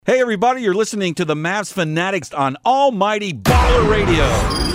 Hey, everybody, you're listening to the Mavs Fanatics on Almighty Baller Radio.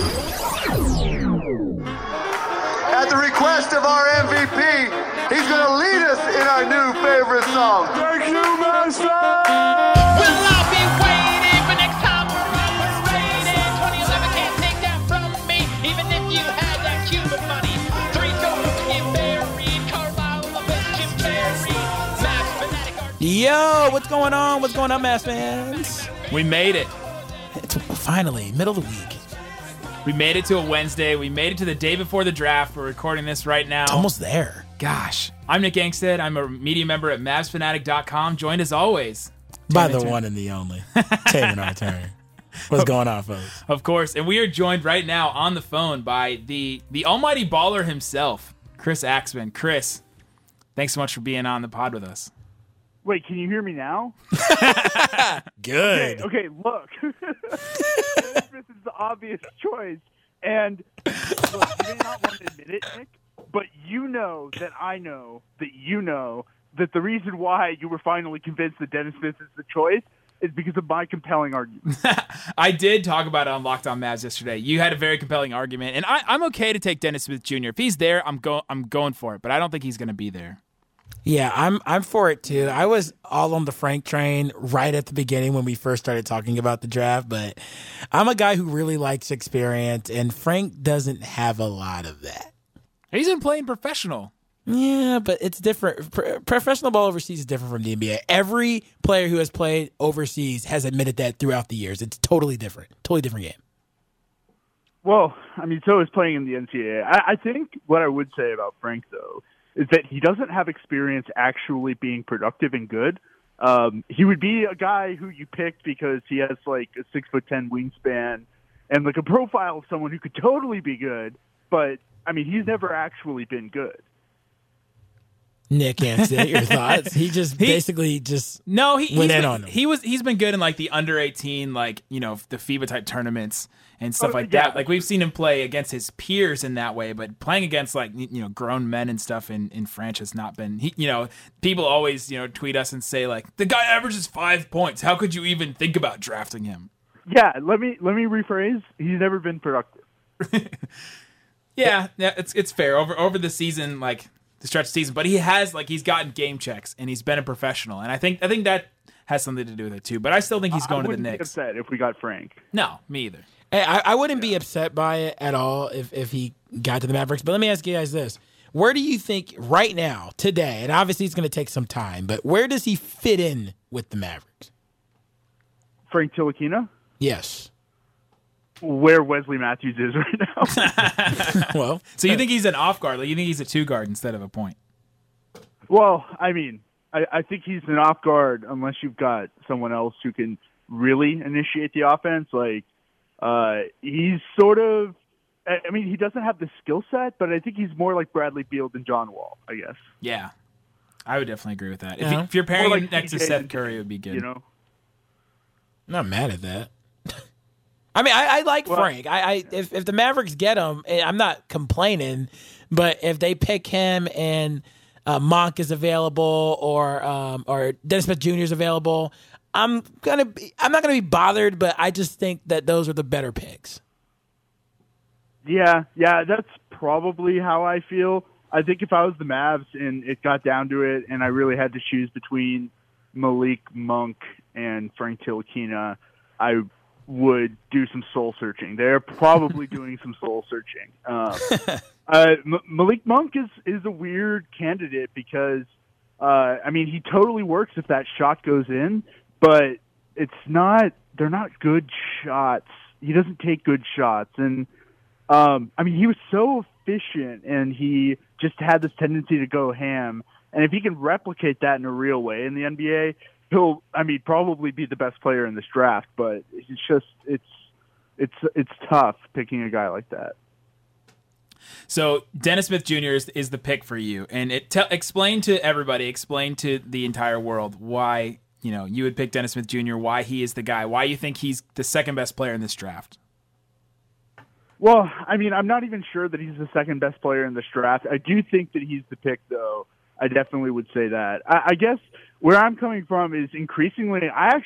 At the request of our MVP, he's going to lead us in our new favorite song. Thank you, Master! We'll all be waiting for next time we're operating. 2011 can't take that from me, even if you had that Cuban money. 3 goals get buried, Carlisle, LeBron, Jim Carrey, Mavs Fanatic. Yo, what's going on? What's going on, Mavs fans? We made it. It's finally middle of the week. We made it to a Wednesday. We made it to the day before the draft. We're recording this right now. It's almost there. Gosh. I'm Nick Angstead. I'm a media member at MavsFanatic.com. Joined as always By the one and the only, Taylor Turner. What's going on, folks? Of course. And we are joined right now on the phone by the almighty baller himself, Chris Axman. Chris, thanks so much for being on the pod with us. Wait, can you hear me now? Good. Okay, look. Dennis Smith is the obvious choice. And look, you may not want to admit it, Nick, but you know that I know that you know that the reason why you were finally convinced that Dennis Smith is the choice is because of my compelling argument. I did talk about it on Locked On Mavs yesterday. You had a very compelling argument, and I'm okay to take Dennis Smith Jr. If he's there, I'm going for it, but I don't think he's going to be there. Yeah, I'm for it too. I was all on the Frank train right at the beginning when we first started talking about the draft, but I'm a guy who really likes experience, and Frank doesn't have a lot of that. He's been playing professional. Yeah, but it's different. Professional ball overseas is different from the NBA. Every player who has played overseas has admitted that throughout the years. It's totally different game. Well, I mean, so is playing in the NCAA. I think what I would say about Frank, though, is that he doesn't have experience actually being productive and good. He would be a guy who you picked because he has like a 6'10" wingspan and like a profile of someone who could totally be good. But I mean, he's never actually been good. Nick Ansett, your thoughts? He basically went in on him. He's been good in like the under 18, like, you know, the FIBA type tournaments and stuff like that. Like we've seen him play against his peers in that way, but playing against like, you know, grown men and stuff in France has not been. People always, you know, tweet us and say like, the guy averages 5 points. How could you even think about drafting him? Yeah, let me rephrase. He's never been productive. yeah, it's fair over the season, like the stretch season, but he's gotten game checks and he's been a professional, and I think that has something to do with it too. But I still think he's going to the Knicks. I wouldn't be upset if we got Frank. No, me either. Hey, I wouldn't be upset by it at all if he got to the Mavericks. But let me ask you guys this: where do you think right now, today, and obviously it's going to take some time, but where does he fit in with the Mavericks? Frank Ntilikina? Yes. Where Wesley Matthews is right now. Well, so you think he's an off guard? Like you think he's a 2 guard instead of a point? Well, I mean, I think he's an off guard unless you've got someone else who can really initiate the offense. Like he's sort of. I mean, he doesn't have the skill set, but I think he's more like Bradley Beal than John Wall, I guess. Yeah, I would definitely agree with that. If you're pairing him next to Seth Curry, it would be good. You know, I'm not mad at that. I mean, I like Frank. If the Mavericks get him, I'm not complaining. But if they pick him and Monk is available or Dennis Smith Jr. is available, I'm not gonna be bothered. But I just think that those are the better picks. Yeah, that's probably how I feel. I think if I was the Mavs and it got down to it, and I really had to choose between Malik Monk and Frank Ntilikina, I would do some soul searching. They're probably doing some soul searching. Malik Monk is a weird candidate because, I mean, he totally works if that shot goes in, but they're not good shots. He doesn't take good shots. And, I mean, he was so efficient and he just had this tendency to go ham. And if he can replicate that in a real way in the NBA, he'll, probably be the best player in this draft, but it's tough picking a guy like that. So Dennis Smith Jr. is the pick for you, and explain to everybody, explain to the entire world why you would pick Dennis Smith Jr., why he is the guy, why you think he's the second best player in this draft. Well, I mean, I'm not even sure that he's the second best player in this draft. I do think that he's the pick, though, I definitely would say that. I guess where I'm coming from is increasingly,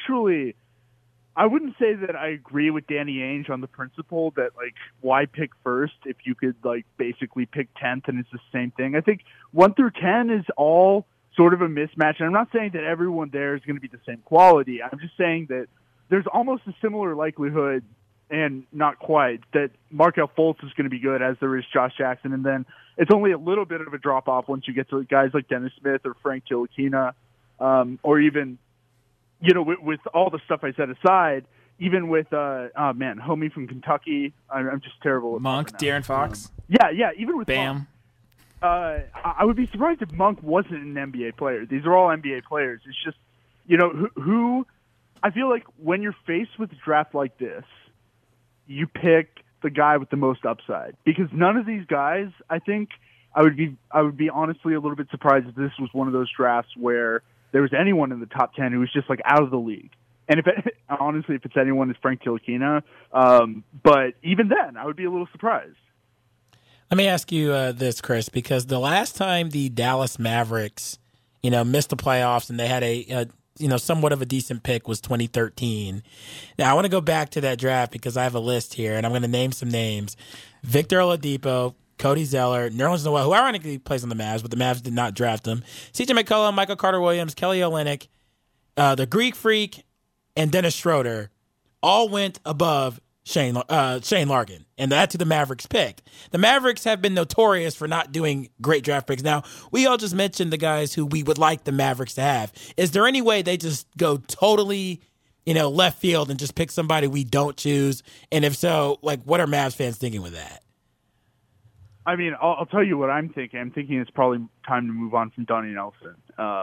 I wouldn't say that I agree with Danny Ainge on the principle that, like, why pick first if you could, like, basically pick 10th and it's the same thing. I think 1 through 10 is all sort of a mismatch. And I'm not saying that everyone there is going to be the same quality. I'm just saying that there's almost a similar likelihood, and not quite, that Markelle Fultz is going to be good as there is Josh Jackson. And then it's only a little bit of a drop-off once you get to guys like Dennis Smith or Frank Ntilikina, or even, you know, with all the stuff I set aside, even with, homie from Kentucky. I'm just terrible at Monk, De'Aaron Fox. Even with Bam. Monk. I would be surprised if Monk wasn't an NBA player. These are all NBA players. It's just, you know, who I feel like when you're faced with a draft like this, you pick the guy with the most upside, because none of these guys, I think, I would be honestly a little bit surprised if this was one of those drafts where there was anyone in the top 10 who was just, like, out of the league. And if it's anyone, it's Frank Ntilikina. But even then, I would be a little surprised. Let me ask you this, Chris, because the last time the Dallas Mavericks, you know, missed the playoffs and they had a somewhat of a decent pick was 2013. Now, I want to go back to that draft because I have a list here, and I'm going to name some names. Victor Oladipo, Cody Zeller, Nerlens Noel, who ironically plays on the Mavs, but the Mavs did not draft him, C.J. McCollum, Michael Carter-Williams, Kelly Olynyk, the Greek Freak, and Dennis Schroeder all went above Shane Larkin, and that's who the Mavericks picked. The Mavericks have been notorious for not doing great draft picks. Now, we all just mentioned the guys who we would like the Mavericks to have. Is there any way they just go totally, you know, left field and just pick somebody we don't choose? And if so, like, what are Mavs fans thinking with that? I mean, I'll tell you what I'm thinking. I'm thinking it's probably time to move on from Donnie Nelson.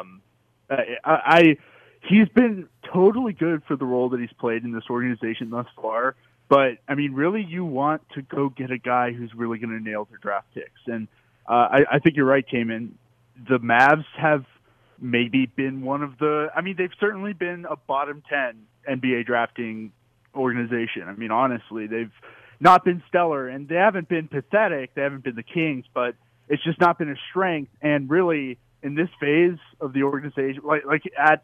He's been totally good for the role that he's played in this organization thus far. But, I mean, really, you want to go get a guy who's really going to nail their draft picks. And I think you're right, Cayman. The Mavs have maybe been one of the – I mean, they've certainly been a bottom 10 NBA drafting organization. I mean, honestly, they've not been stellar, and they haven't been pathetic. They haven't been the Kings, but it's just not been a strength. And really, in this phase of the organization, like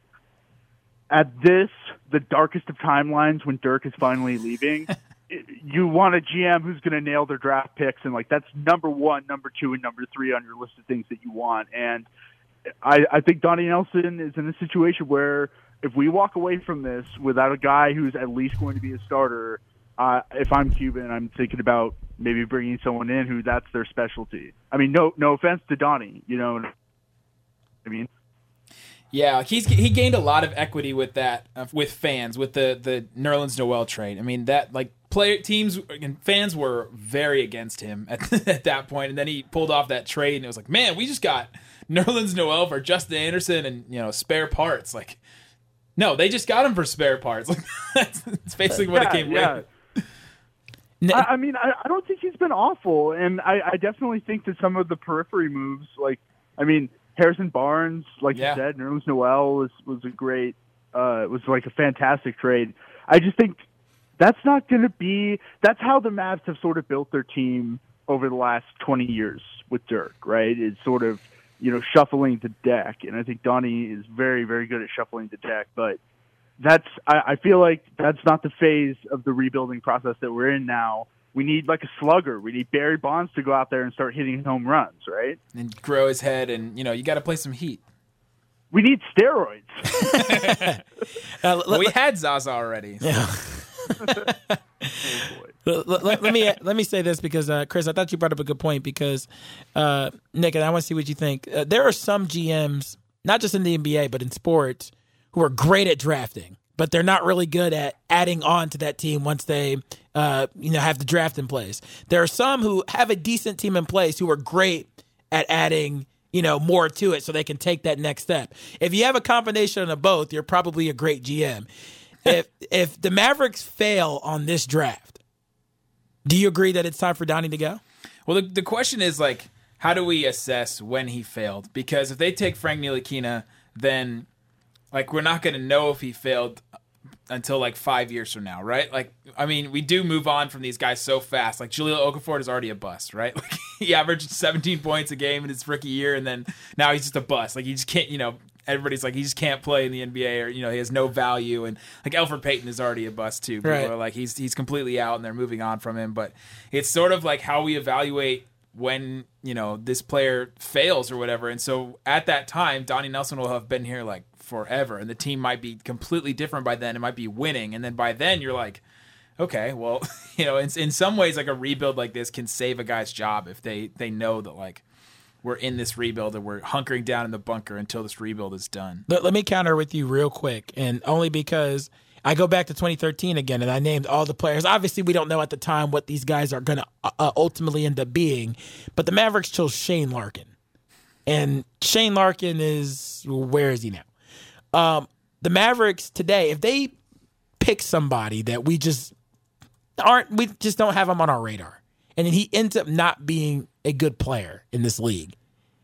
at this, the darkest of timelines when Dirk is finally leaving, you want a GM who's going to nail their draft picks, and, like, that's number 1, number 2, and number 3 on your list of things that you want. And I think Donnie Nelson is in a situation where if we walk away from this without a guy who's at least going to be a starter, if I'm Cuban, I'm thinking about maybe bringing someone in who that's their specialty. I mean, no offense to Donnie, you know what I mean? Yeah, he gained a lot of equity with that, with fans, with the Nerlens Noel trade. I mean, that, like, teams and fans were very against him at that point, and then he pulled off that trade, and it was like, man, we just got Nerlens Noel for Justin Anderson and, you know, spare parts. Like, no, they just got him for spare parts. Like, that's basically what it came with. I mean, I don't think he's been awful, and I definitely think that some of the periphery moves, like, I mean, Harrison Barnes, like you said, Nerlens Noel was a great, was like a fantastic trade. I just think that's not going to be. That's how the Mavs have sort of built their team over the last 20 years with Dirk, right? It's sort of, you know, shuffling the deck, and I think Donnie is very, very good at shuffling the deck. But I feel like that's not the phase of the rebuilding process that we're in now. We need, like, a slugger. We need Barry Bonds to go out there and start hitting home runs, right? And grow his head, and, you know, you got to play some heat. We need steroids. We had Zaza already. So. Yeah. let me say this because, Chris, I thought you brought up a good point because, Nick, and I want to see what you think. There are some GMs, not just in the NBA, but in sports, who are great at drafting, but they're not really good at adding on to that team once they have the draft in place. There are some who have a decent team in place who are great at adding, you know, more to it so they can take that next step. If you have a combination of both, you're probably a great GM. If the Mavericks fail on this draft, do you agree that it's time for Donnie to go? Well, the question is, like, how do we assess when he failed? Because if they take Frank Ntilikina, then, like, we're not going to know if he failed until, like, 5 years from now, right? Like, I mean, we do move on from these guys so fast. Like, Jahlil Okafor is already a bust, right? Like, he averaged 17 points a game in his rookie year, and then now he's just a bust. Like, he just can't, everybody's like, he just can't play in the NBA, or, he has no value. And like Elfrid Payton is already a bust too. People are like, he's completely out and they're moving on from him. But it's sort of like how we evaluate when, this player fails or whatever. And so at that time, Donnie Nelson will have been here like forever, and the team might be completely different by then. It might be winning. And then by then you're like, okay, well, in some ways, like a rebuild like this can save a guy's job if they know that like we're in this rebuild and we're hunkering down in the bunker until this rebuild is done. Let me counter with you real quick, and only because I go back to 2013 again, and I named all the players. Obviously, we don't know at the time what these guys are going to ultimately end up being, but the Mavericks chose Shane Larkin. And Shane Larkin where is he now? The Mavericks today, if they pick somebody that we just don't have him on our radar, and then he ends up not being a good player in this league,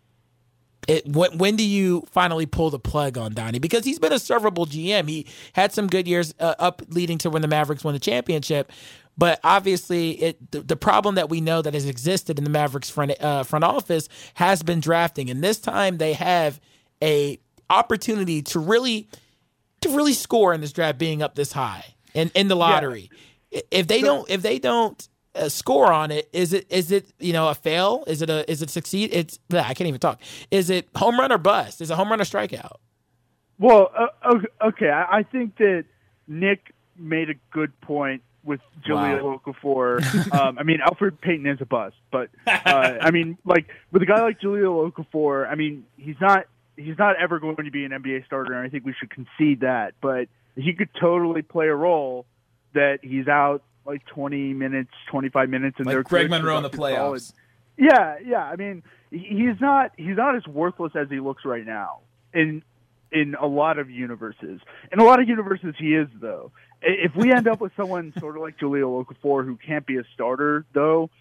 when do you finally pull the plug on Donnie? Because he's been a servable GM. He had some good years up leading to when the Mavericks won the championship. But obviously, the problem that we know that has existed in the Mavericks front office has been drafting. And this time they have a opportunity to really score in this draft, being up this high in the lottery. Yeah. If they don't score on it, is it a fail? Is it succeed? I can't even talk. Is it home run or bust? Is it home run or strikeout? Well, okay. I think that Nick made a good point with Jahlil Okafor. Elfrid Payton is a bust, but with a guy like Jahlil Okafor, he's not ever going to be an NBA starter, and I think we should concede that. But he could totally play a role that he's out like 20 minutes, 25 minutes, and like they're Greg Monroe in the playoffs. Yeah. He's not as worthless as he looks right now in a lot of universes. In a lot of universes, he is, though. If we end up with someone sort of like Jahlil Okafor who can't be a starter, though,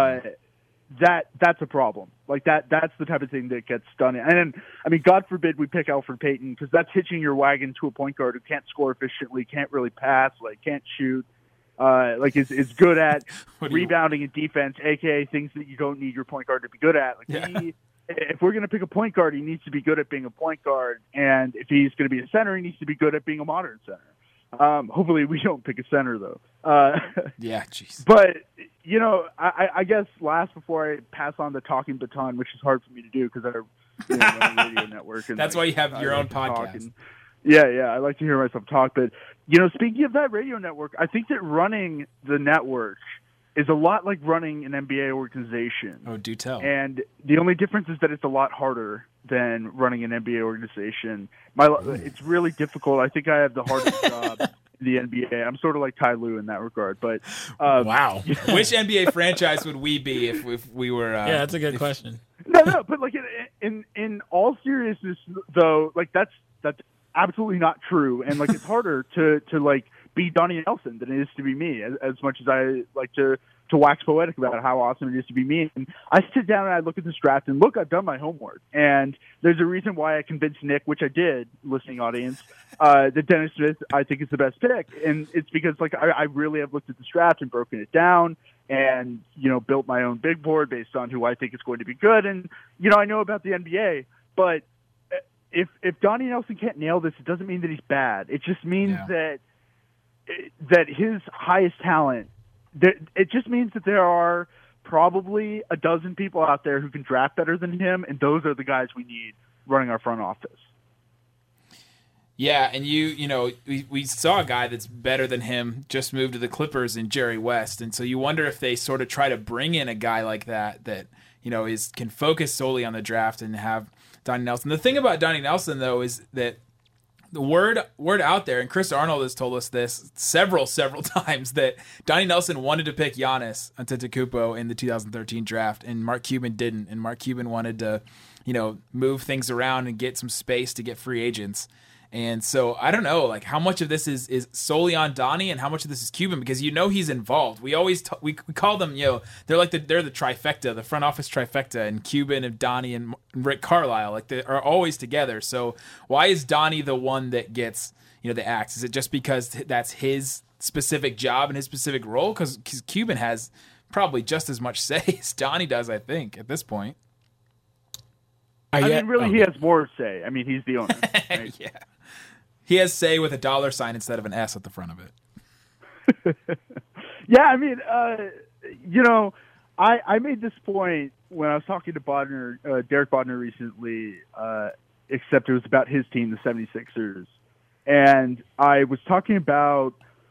that's a problem. Like that's the type of thing that gets done. And God forbid we pick Elfrid Payton, because that's hitching your wagon to a point guard who can't score efficiently, can't really pass, like can't shoot, is good at rebounding and defense, aka things that you don't need your point guard to be good at. If we're going to pick a point guard, he needs to be good at being a point guard, and if he's going to be a center, he needs to be good at being a modern center. Hopefully we don't pick a center, though. Yeah, jeez. But, I guess last, before I pass on the talking baton, which is hard for me to do because I run a radio network. And that's why you have your own podcast. I like to hear myself talk. But, speaking of that radio network, I think that running the network is a lot like running an NBA organization. Oh, do tell. And the only difference is that it's a lot harder than running an NBA organization. It's really difficult. I think I have the hardest job in the NBA. I'm sort of like Ty Lue in that regard. But wow. Which NBA franchise would we be if we were? Yeah, that's a good question. No, but like in all seriousness, though, like that's absolutely not true. And like it's harder to like be Donnie Nelson than it is to be me, as much as I like to wax poetic about how awesome it is to be me. And I sit down and I look at this draft and look, I've done my homework. And there's a reason why I convinced Nick, which I did, listening audience, that Dennis Smith, I think, is the best pick. And it's because like I really have looked at this draft and broken it down and, built my own big board based on who I think is going to be good. And, I know about the NBA, but if Donnie Nelson can't nail this, it doesn't mean that he's bad. It just means that his highest talent, it just means that there are probably a dozen people out there who can draft better than him, and those are the guys we need running our front office. Yeah, and we saw a guy that's better than him just moved to the Clippers in Jerry West, and so you wonder if they sort of try to bring in a guy like that can focus solely on the draft and have Donnie Nelson. The thing about Donnie Nelson, though, is that the word out there, and Chris Arnold has told us this several times, that Donnie Nelson wanted to pick Giannis Antetokounmpo in the 2013 draft, and Mark Cuban didn't. And Mark Cuban wanted to, move things around and get some space to get free agents. And so I don't know, like how much of this is solely on Donnie and how much of this is Cuban, because he's involved. We always we call them, they're the trifecta, the front office trifecta, and Cuban and Donnie and Rick Carlisle, like they are always together. So why is Donnie the one that gets the axe? Is it just because that's his specific job and his specific role? Because Cuban has probably just as much say as Donnie does, I think, at this point. I mean, really, he has more say. I mean, he's the owner. Right? Yeah. He has say with a $sign instead of an S at the front of it. Yeah, I mean, I made this point when I was talking to Derek Bodner recently, except it was about his team, the 76ers. And I was talking about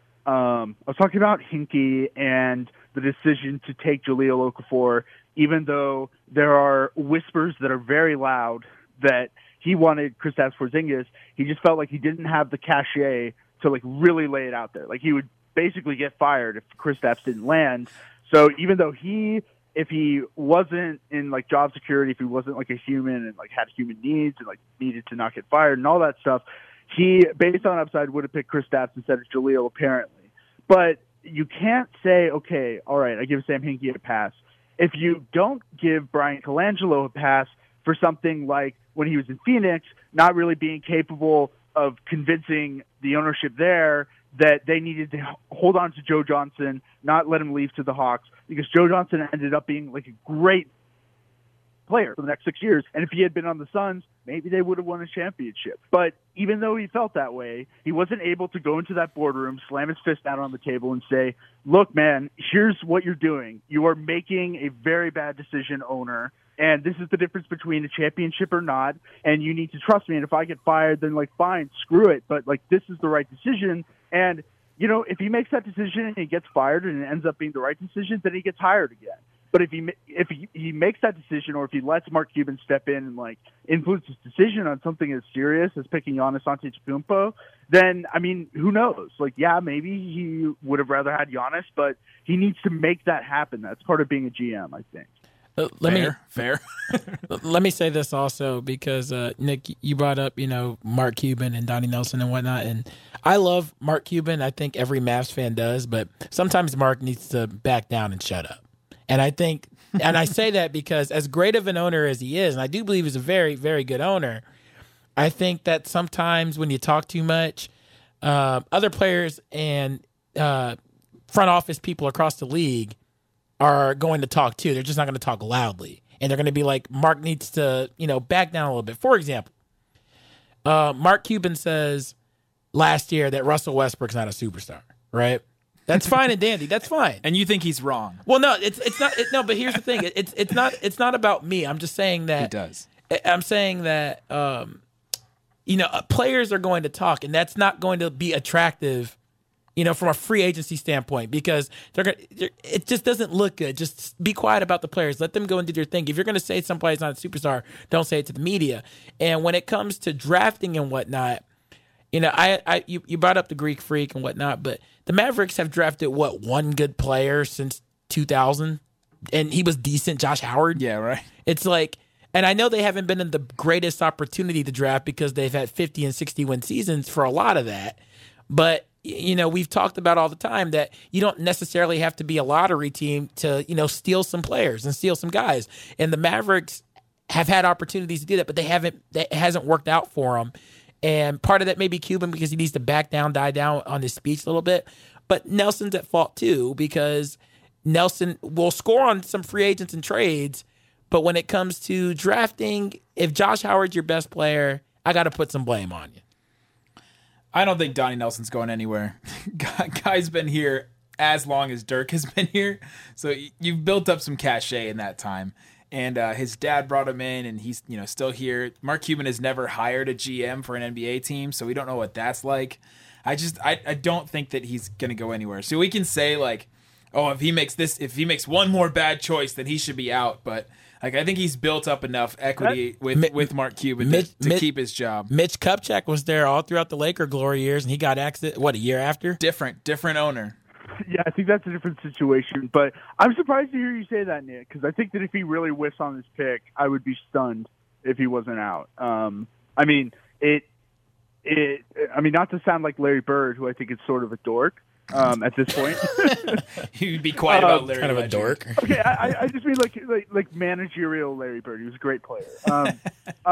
Hinkie and the decision to take Jahlil Okafor, even though there are whispers that are very loud that he wanted Kristaps Porzingis. He just felt like he didn't have the cachet to like really lay it out there. Like he would basically get fired if Kristaps didn't land. So even though if he wasn't in like job security, if he wasn't like a human and like had human needs and like needed to not get fired and all that stuff, he, based on upside, would have picked Kristaps instead of Jahlil, apparently. But you can't say, okay, all right, I give Sam Hinkie a pass, if you don't give Brian Colangelo a pass for something like when he was in Phoenix, not really being capable of convincing the ownership there that they needed to hold on to Joe Johnson, not let him leave to the Hawks, because Joe Johnson ended up being like a great player for the next 6 years. And if he had been on the Suns, maybe they would have won a championship. But even though he felt that way, he wasn't able to go into that boardroom, slam his fist out on the table and say, look, man, here's what you're doing. You are making a very bad decision, owner. And this is the difference between a championship or not. And you need to trust me. And if I get fired, then like, fine, screw it. But like, this is the right decision. And, you know, if he makes that decision and he gets fired and it ends up being the right decision, then he gets hired again. But if he makes that decision, or if he lets Mark Cuban step in and like influence his decision on something as serious as picking Giannis Antetokounmpo, then I mean, who knows? Like, yeah, maybe he would have rather had Giannis, but he needs to make that happen. That's part of being a GM, I think. Fair. Let me say this also, because Nick, you brought up, you know, Mark Cuban and Donnie Nelson and whatnot, and I love Mark Cuban. I think every Mavs fan does, but sometimes Mark needs to back down and shut up. And I think, and I say that because as great of an owner as he is, and I do believe he's a very, very good owner, I think that sometimes when you talk too much, other players and front office people across the league are going to talk too. They're just not going to talk loudly. And they're going to be like, Mark needs to, you know, back down a little bit. For example, Mark Cuban says last year that Russell Westbrook's not a superstar, right? That's fine and dandy. That's fine. And you think he's wrong? Well, no, it's not. No, but here's the thing. It's not about me. I'm just saying that he does. I'm saying that you know, players are going to talk, and that's not going to be attractive, you know, from a free agency standpoint, because it just doesn't look good. Just be quiet about the players. Let them go and do their thing. If you're going to say somebody's not a superstar, don't say it to the media. And when it comes to drafting and whatnot, you know, you brought up the Greek Freak and whatnot, but the Mavericks have drafted, one good player since 2000, and he was decent, Josh Howard. Yeah, right. It's like, and I know they haven't been in the greatest opportunity to draft because they've had 50 and 60 win seasons for a lot of that. But, you know, we've talked about all the time that you don't necessarily have to be a lottery team to, you know, steal some players and steal some guys. And the Mavericks have had opportunities to do that, but it hasn't worked out for them. And part of that may be Cuban because he needs to die down on his speech a little bit. But Nelson's at fault too, because Nelson will score on some free agents and trades. But when it comes to drafting, if Josh Howard's your best player, I got to put some blame on you. I don't think Donnie Nelson's going anywhere. Guy's been here as long as Dirk has been here. So you've built up some cachet in that time. And his dad brought him in, and he's, you know, still here. Mark Cuban has never hired a GM for an NBA team, so we don't know what that's like. I don't think that he's going to go anywhere. So we can say like, oh, if he makes one more bad choice, then he should be out. But like, I think he's built up enough equity with Mark Cuban to keep his job. Mitch Kupchak was there all throughout the Laker glory years, and he got axed, a year after? Different owner. Yeah, I think that's a different situation. But I'm surprised to hear you say that, Nick, because I think that if he really whiffs on this pick, I would be stunned if he wasn't out. I mean, not to sound like Larry Bird, who I think is sort of a dork at this point. You'd be quiet about Larry. Kind of a dork. Okay, I just mean like managerial Larry Bird. He was a great player.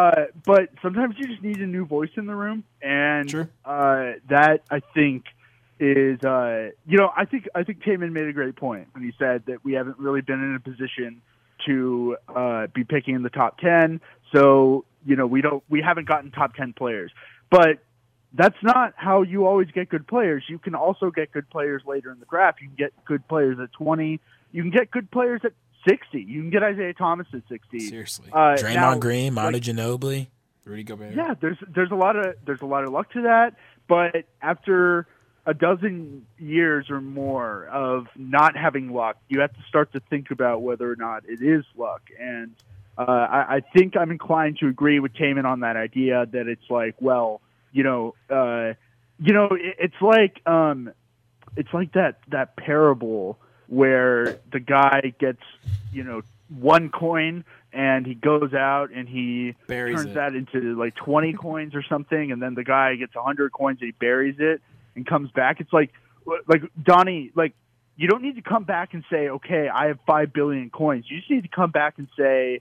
But sometimes you just need a new voice in the room, and True. That I think is, I think Taman made a great point when he said that we haven't really been in a position to be picking in the top 10. So, we haven't gotten top 10 players. But that's not how you always get good players. You can also get good players later in the draft. You can get good players at 20. You can get good players at 60. You can get Isaiah Thomas at 60. Seriously. Draymond Green, Manu Ginobili, Rudy Gobert. Yeah, there's a lot of luck to that. But after a dozen years or more of not having luck, you have to start to think about whether or not it is luck. And I think I'm inclined to agree with Taman on that idea that it's like, well, it's like that parable where the guy gets, one coin and he goes out and he turns that into like 20 coins or something, and then the guy gets 100 coins and he buries it and comes back. It's like Donnie, you don't need to come back and say, okay, I have 5 billion coins. You just need to come back and say,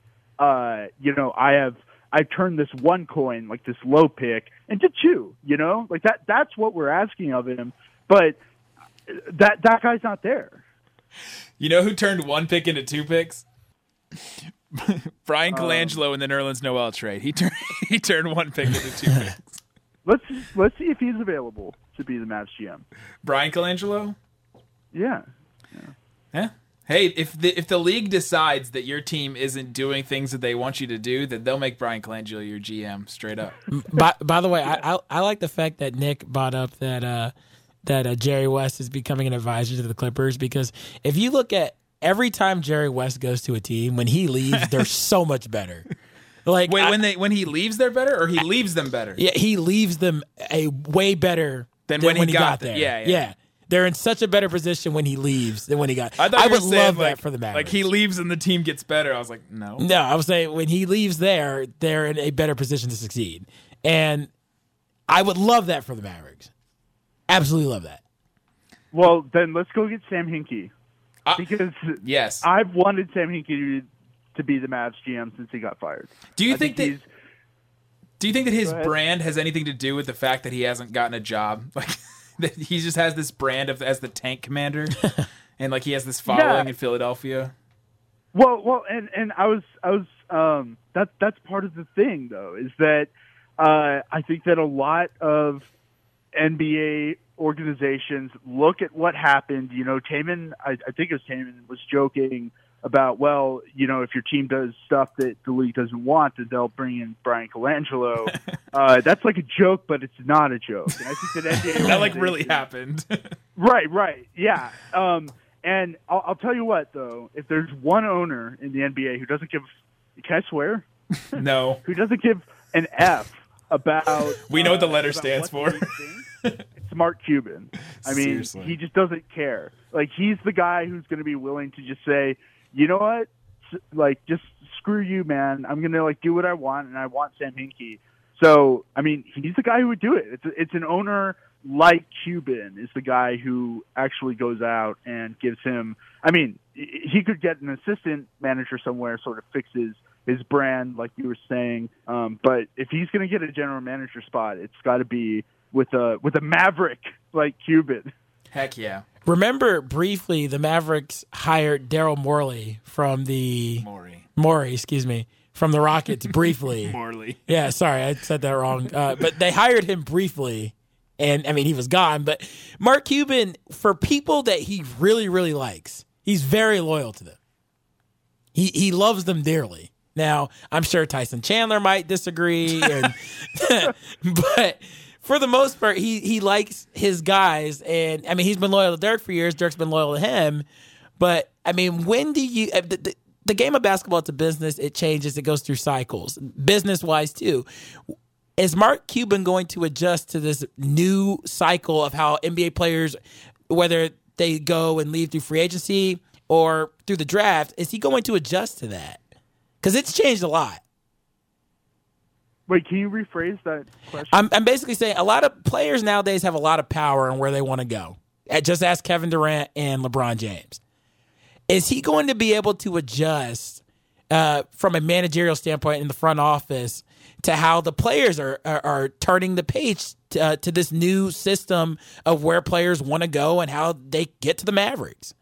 I've turned this one coin, like this low pick, into 2, that's what we're asking of him. But that guy's not there. You know who turned 1 pick into 2 picks? Brian Colangelo in the Nerlens Noel trade. He turned 1 pick into 2 picks. Let's see if he's available to be the Mavs GM. Brian Colangelo? Yeah. Hey, if the league decides that your team isn't doing things that they want you to do, then they'll make Brian Colangelo your GM straight up. By the way, I like the fact that Nick brought up that Jerry West is becoming an advisor to the Clippers, because if you look at every time Jerry West goes to a team, when he leaves, they're so much better. Like, wait, when he leaves, they're better, or he leaves them better? Yeah, he leaves them a way better than when he got there. Yeah. They're in such a better position when he leaves than when he got. I would love that for the Mavericks. Like he leaves and the team gets better. I was like, no. No, I was saying when he leaves there, they're in a better position to succeed. And I would love that for the Mavericks. Absolutely love that. Well, then let's go get Sam Hinkie. Because yes, I've wanted Sam Hinkie to be the Mavs GM since he got fired. Do you think that his brand has anything to do with the fact that he hasn't gotten a job? Like, that he just has this brand as the tank commander, and like he has this following in Philadelphia. Well, and I was that's part of the thing though, is that I think that a lot of NBA organizations look at what happened. Taman, I think it was Taman, was joking about, well, if your team does stuff that the league doesn't want, then they'll bring in Brian Colangelo. That's like a joke, but it's not a joke. And I think that NBA that like really happened. Right, yeah. And I'll tell you what, though, if there's one owner in the NBA who doesn't give, can I swear? No. Who doesn't give an F about. We know what the letter stands for. It's Mark Cuban. I mean, seriously. He just doesn't care. Like, he's the guy who's going to be willing to just say, you know what? Like, just screw you, man. I'm going to do what I want, and I want Sam Hinkie. So, I mean, he's the guy who would do it. It's an owner like Cuban is the guy who actually goes out and gives him. I mean, he could get an assistant manager somewhere, sort of fixes his brand, like you were saying. But if he's going to get a general manager spot, it's got to be with a maverick like Cuban. Heck yeah. Remember briefly the Mavericks hired Daryl Morey from the Morey, from the Rockets briefly. Morley. Yeah, sorry, I said that wrong. But they hired him briefly, and I mean he was gone. But Mark Cuban, for people that he really, really likes, he's very loyal to them. He loves them dearly. Now, I'm sure Tyson Chandler might disagree, but for the most part, he likes his guys, and I mean he's been loyal to Dirk for years. Dirk's been loyal to him, but I mean, when do you? The game of basketball, it's a business. It changes. It goes through cycles, business wise too. Is Mark Cuban going to adjust to this new cycle of how NBA players, whether they go and leave through free agency or through the draft, is he going to adjust to that? Because it's changed a lot. Wait, can you rephrase that question? I'm basically saying a lot of players nowadays have a lot of power in where they want to go. Just ask Kevin Durant and LeBron James. Is he going to be able to adjust from a managerial standpoint in the front office to how the players are turning the page to this new system of where players want to go and how they get to the Mavericks.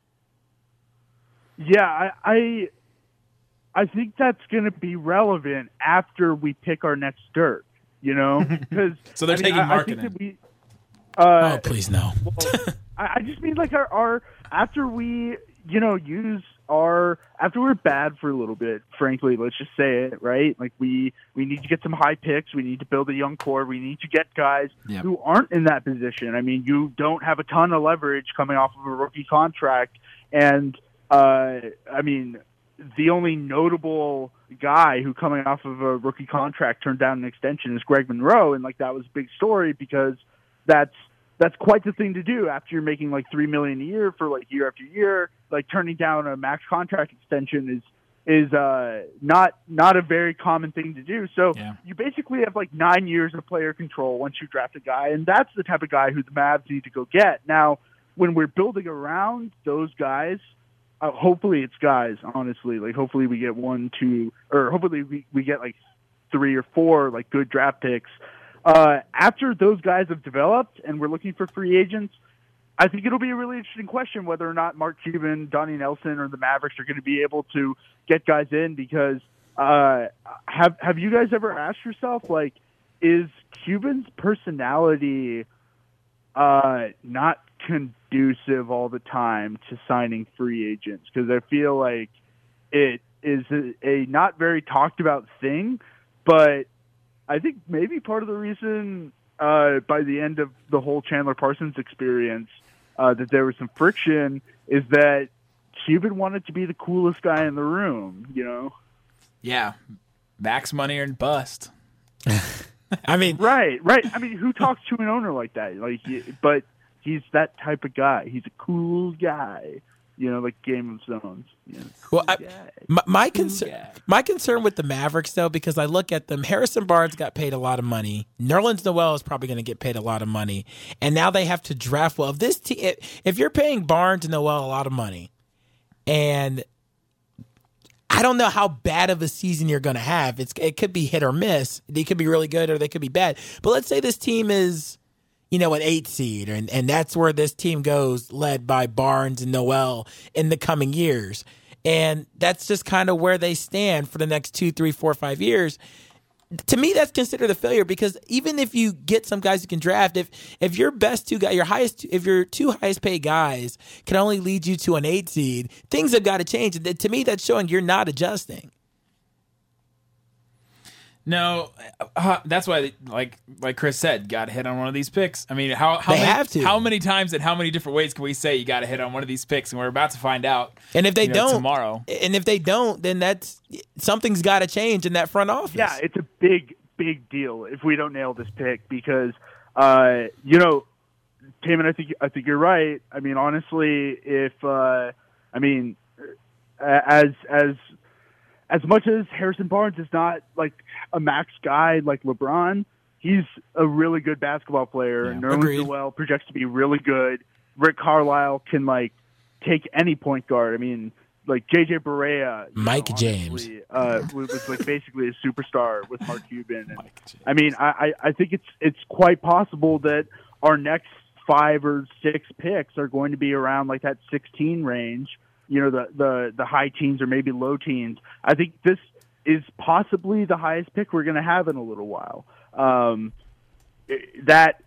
Yeah, I think that's going to be relevant after we pick our next dirt, because So they're taking marketing. I think that we, Oh, please no. well, I just mean like our after we after we're bad for a little bit, frankly, let's just say it, right? Like we need to get some high picks, we need to build a young core, we need to get guys who aren't in that position. I mean, you don't have a ton of leverage coming off of a rookie contract, and I mean, the only notable guy who coming off of a rookie contract turned down an extension is Greg Monroe, and like that was a big story because that's quite the thing to do after you're making like $3 million a year for like year after year. Like turning down a max contract extension is not a very common thing to do. So you basically have like 9 years of player control once you draft a guy, and that's the type of guy who the Mavs need to go get. Now, when we're building around those guys, hopefully it's guys, honestly. Like hopefully we get 1, 2, or hopefully we get like 3 or 4 like good draft picks. After those guys have developed and we're looking for free agents, I think it'll be a really interesting question whether or not Mark Cuban, Donnie Nelson, or the Mavericks are going to be able to get guys in because have you guys ever asked yourself, like, is Cuban's personality not conducive all the time to signing free agents? Because I feel like it is a not very talked about thing, but I think maybe part of the reason by the end of the whole Chandler Parsons experience that there was some friction is that Cuban wanted to be the coolest guy in the room, Yeah, max money or bust. I mean, right. I mean, who talks to an owner like that? But he's that type of guy. He's a cool guy. Like Game of Thrones. Well, my concern with the Mavericks, though, because I look at them, Harrison Barnes got paid a lot of money. Nerlens Noel is probably going to get paid a lot of money, and now they have to draft well. If you're paying Barnes and Noel a lot of money, and I don't know how bad of a season you're going to have. It could be hit or miss. They could be really good or they could be bad. But let's say this team is, an 8 seed, and that's where this team goes, led by Barnes and Noel in the coming years. And that's just kind of where they stand for the next 2, 3, 4, 5 years. To me, that's considered a failure because even if you get some guys you can draft, if your best 2 guys, if your 2 highest paid guys can only lead you to an 8 seed, things have got to change. To me, that's showing you're not adjusting. No, that's why, like Chris said, got to hit on one of these picks. I mean, how many times and how many different ways can we say you got to hit on one of these picks? And we're about to find out. And if they don't tomorrow, then something's got to change in that front office. Yeah, it's a big deal if we don't nail this pick because, Taman, I think you're right. I mean, honestly, as much as Harrison Barnes is not like a max guy like LeBron, he's a really good basketball player. Yeah, Nerlens Noel projects to be really good. Rick Carlisle can take any point guard. I mean, like JJ Barea, Mike James was like basically a superstar with Mark Cuban. And, I mean, I think it's quite possible that our next 5 or 6 picks are going to be around like that 16 range. The high teens or maybe low teens. I think this is possibly the highest pick we're going to have in a little while. If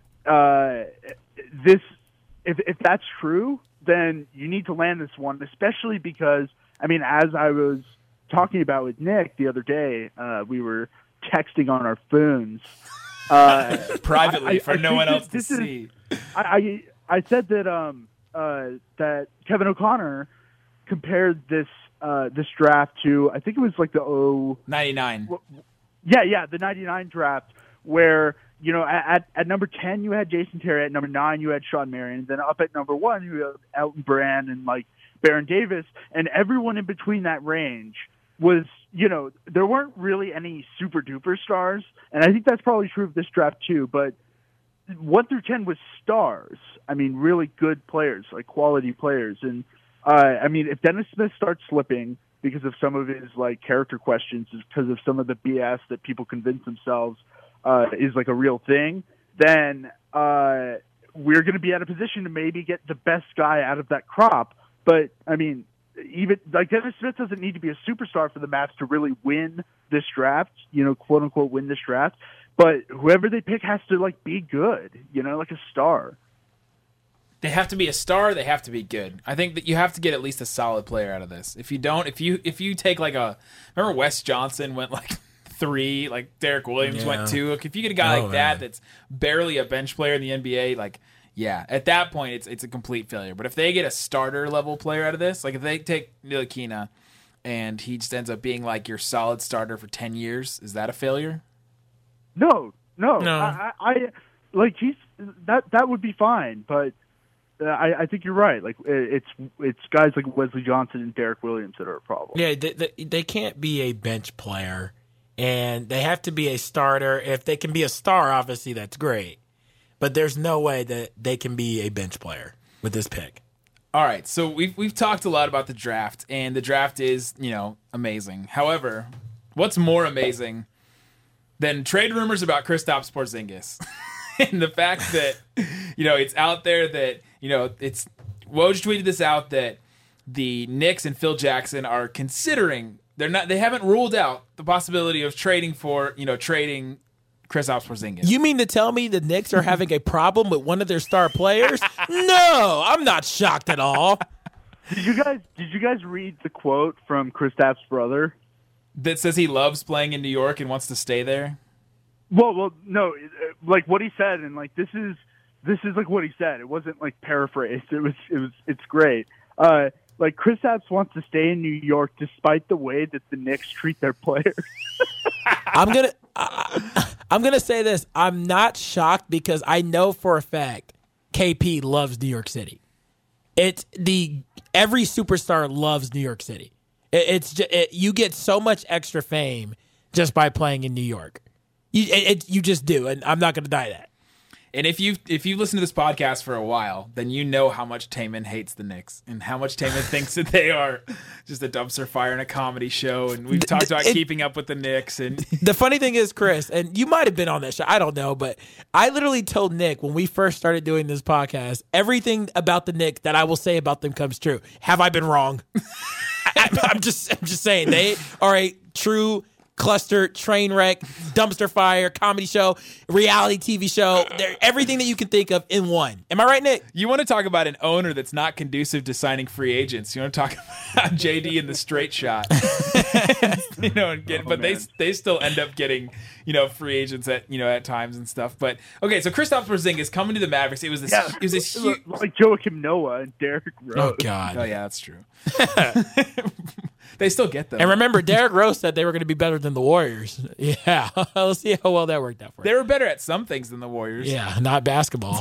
that's true, then you need to land this one, especially because, I mean, as I was talking about with Nick the other day, we were texting on our phones. Privately for no one else to see. I said that Kevin O'Connor compared this draft to, I think it was like the 99. Yeah, the 99 draft where, at number 10 you had Jason Terry, at number 9 you had Sean Marion, and then up at number 1 you had Elton Brand and like Baron Davis, and everyone in between that range was, there weren't really any super duper stars, and I think that's probably true of this draft too, but 1 through 10 was stars. I mean, really good players, like quality players. And I mean, if Dennis Smith starts slipping because of some of his like character questions, because of some of the BS that people convince themselves is like a real thing, then we're going to be at a position to maybe get the best guy out of that crop. But I mean, even like Dennis Smith doesn't need to be a superstar for the Mavs to really win this draft, quote unquote, win this draft. But whoever they pick has to like be good, like a star. They have to be a star. They have to be good. I think that you have to get at least a solid player out of this. If you don't, if you take like remember Wes Johnson went like 3, like Derek Williams went 2. If you get a guy like that that's barely a bench player in the NBA, like at that point it's a complete failure. But if they get a starter level player out of this, like if they take Ntilikina and he just ends up being like your solid starter for 10 years, is that a failure? No. I like that would be fine, but I think you're right. Like it's guys like Wesley Johnson and Derek Williams that are a problem. Yeah, they can't be a bench player, and they have to be a starter. If they can be a star, obviously that's great. But there's no way that they can be a bench player with this pick. All right, so we've talked a lot about the draft, and the draft is, amazing. However, what's more amazing than trade rumors about Kristaps Porzingis? And the fact that, it's out there that, it's Woj tweeted this out that the Knicks and Phil Jackson are considering, they haven't ruled out the possibility of trading trading Kristaps Porzingis. You mean to tell me the Knicks are having a problem with one of their star players? No, I'm not shocked at all. Did you guys read the quote from Kristaps' brother that says he loves playing in New York and wants to stay there? Well, no, like what he said, and like this is like what he said. It wasn't like paraphrased. It's great. Like Kristaps wants to stay in New York despite the way that the Knicks treat their players. I'm gonna say this. I'm not shocked because I know for a fact KP loves New York City. Every superstar loves New York City. You get so much extra fame just by playing in New York. You just do, and I'm not going to deny that. And if you listen to this podcast for a while, then you know how much Taman hates the Knicks and how much Taman thinks that they are just a dumpster fire in a comedy show. And we've talked about keeping up with the Knicks. And the funny thing is, Chris, and you might have been on that show, I don't know, but I literally told Nick when we first started doing this podcast, everything about the Knicks that I will say about them comes true. Have I been wrong? I'm just saying they are a true cluster, train wreck, dumpster fire, comedy show, reality TV show. They're everything that you can think of in one. Am I right, Nick? You want to talk about an owner that's not conducive to signing free agents. You want to talk about JD and the straight shot. But they still end up getting, free agents at times and stuff. But okay, so Kristaps Porzingis coming to the Mavericks. It was this huge, like Joakim Noah and Derrick Rose. Oh God. Oh yeah, that's true. They still get them. And remember, Derrick Rose said they were going to be better than the Warriors. Yeah. Let's see how well that worked out for them. They were better at some things than the Warriors. Yeah, not basketball.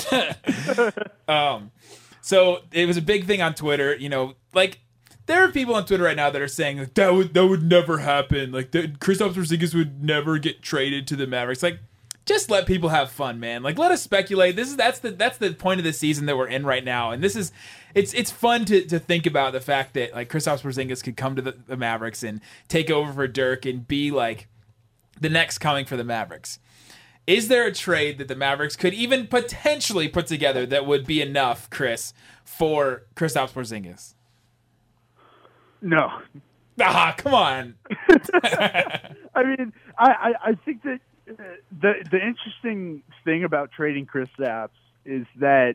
So it was a big thing on Twitter. There are people on Twitter right now that are saying like, that would never happen. Like Kristaps Porzingis would never get traded to the Mavericks. Like, just let people have fun, man. Like, let us speculate. That's the point of the season that we're in right now, and it's fun to think about the fact that like Kristaps Porzingis could come to the Mavericks and take over for Dirk and be like the next coming for the Mavericks. Is there a trade that the Mavericks could even potentially put together that would be enough, Chris, for Kristaps Porzingis? No. Come on. I mean, I think that the interesting thing about trading Kristaps is that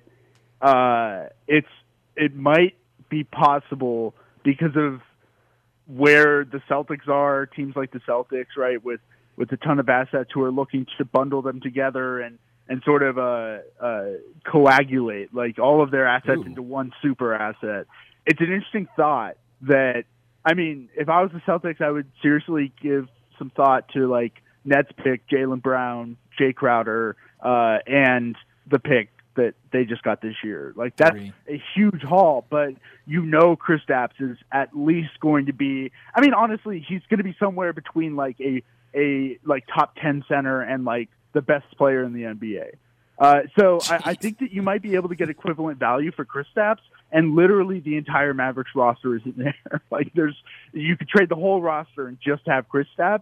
it might be possible because of where the Celtics are, teams like the Celtics, right, with a ton of assets who are looking to bundle them together and sort of coagulate like all of their assets into one super asset. It's an interesting thought that, I mean, if I was the Celtics, I would seriously give some thought to like Nets pick Jaylen Brown, Jay Crowder, and the pick that they just got this year. Like, that's a huge haul, but Kristaps is at least going to be, I mean, honestly, he's going to be somewhere between like a like top 10 center and like the best player in the NBA. So I think that you might be able to get equivalent value for Kristaps, and literally the entire Mavericks roster isn't there. Like you could trade the whole roster and just have Kristaps,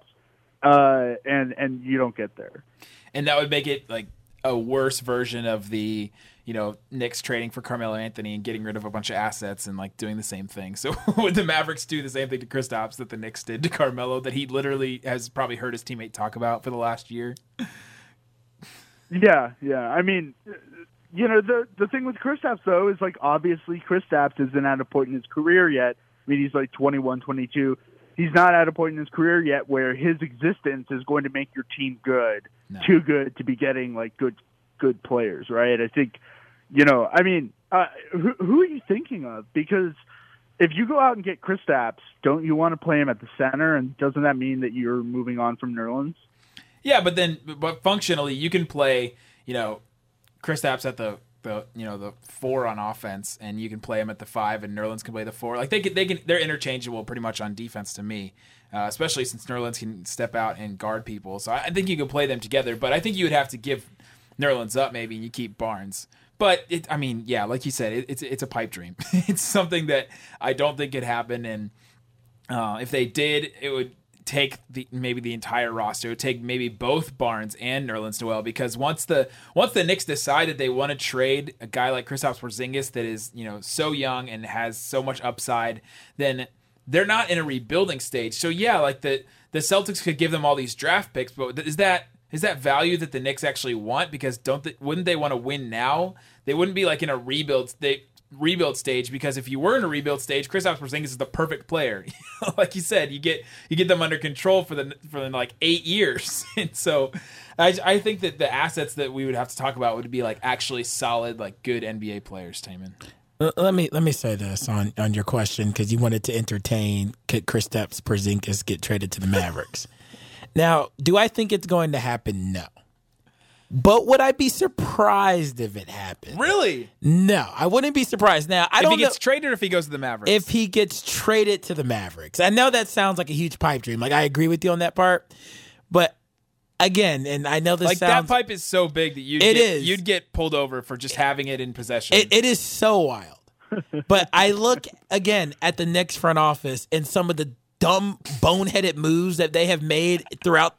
and you don't get there. And that would make it like a worse version of the, Knicks trading for Carmelo Anthony and getting rid of a bunch of assets and like doing the same thing. So would the Mavericks do the same thing to Kristaps that the Knicks did to Carmelo, that he literally has probably heard his teammate talk about for the last year? Yeah. I mean, the thing with Kristaps, though, is like obviously Kristaps isn't at a point in his career yet. I mean, he's like 21, 22. He's not at a point in his career yet where his existence is going to make your team good, too good to be getting like good players, right? I think, who are you thinking of? Because if you go out and get Kristaps, don't you want to play him at the center? And doesn't that mean that you're moving on from Nerlens? Yeah, but functionally, you can play, Kristaps at the 4 on offense, and you can play him at the 5, and Nerlens can play the 4. Like they're interchangeable pretty much on defense to me, especially since Nerlens can step out and guard people. So I think you can play them together, but I think you would have to give Nerlens up maybe, and you keep Barnes. But like you said, it's a pipe dream. It's something that I don't think could happen, and if they did, it would take maybe the entire roster. It would take maybe both Barnes and Nerlens Noel, because once the Knicks decide that they want to trade a guy like Kristaps Porzingis that is so young and has so much upside, then they're not in a rebuilding stage. So yeah, like the Celtics could give them all these draft picks, but is that value that the Knicks actually want? Because wouldn't they want to win now? They wouldn't be like in a rebuild stage, because if you were in a rebuild stage, Kristaps Porzingis is the perfect player. Like you said, you get them under control for like 8 years. And so I think that the assets that we would have to talk about would be like actually solid, like good NBA players, Taman. Let me say this on your question, because you wanted to entertain, could Kristaps Porzingis get traded to the Mavericks? Now, do I think it's going to happen? No. But would I be surprised if it happened? Really? No, I wouldn't be surprised. Now, I don't know if he gets traded or if he goes to the Mavericks. If he gets traded to the Mavericks. I know that sounds like a huge pipe dream. Like, I agree with you on that part. But again, and I know this like sounds... that pipe is so big that you'd get pulled over for just having it in possession. It is so wild. But I look, again, at the Knicks front office and some of the dumb, boneheaded moves that they have made throughout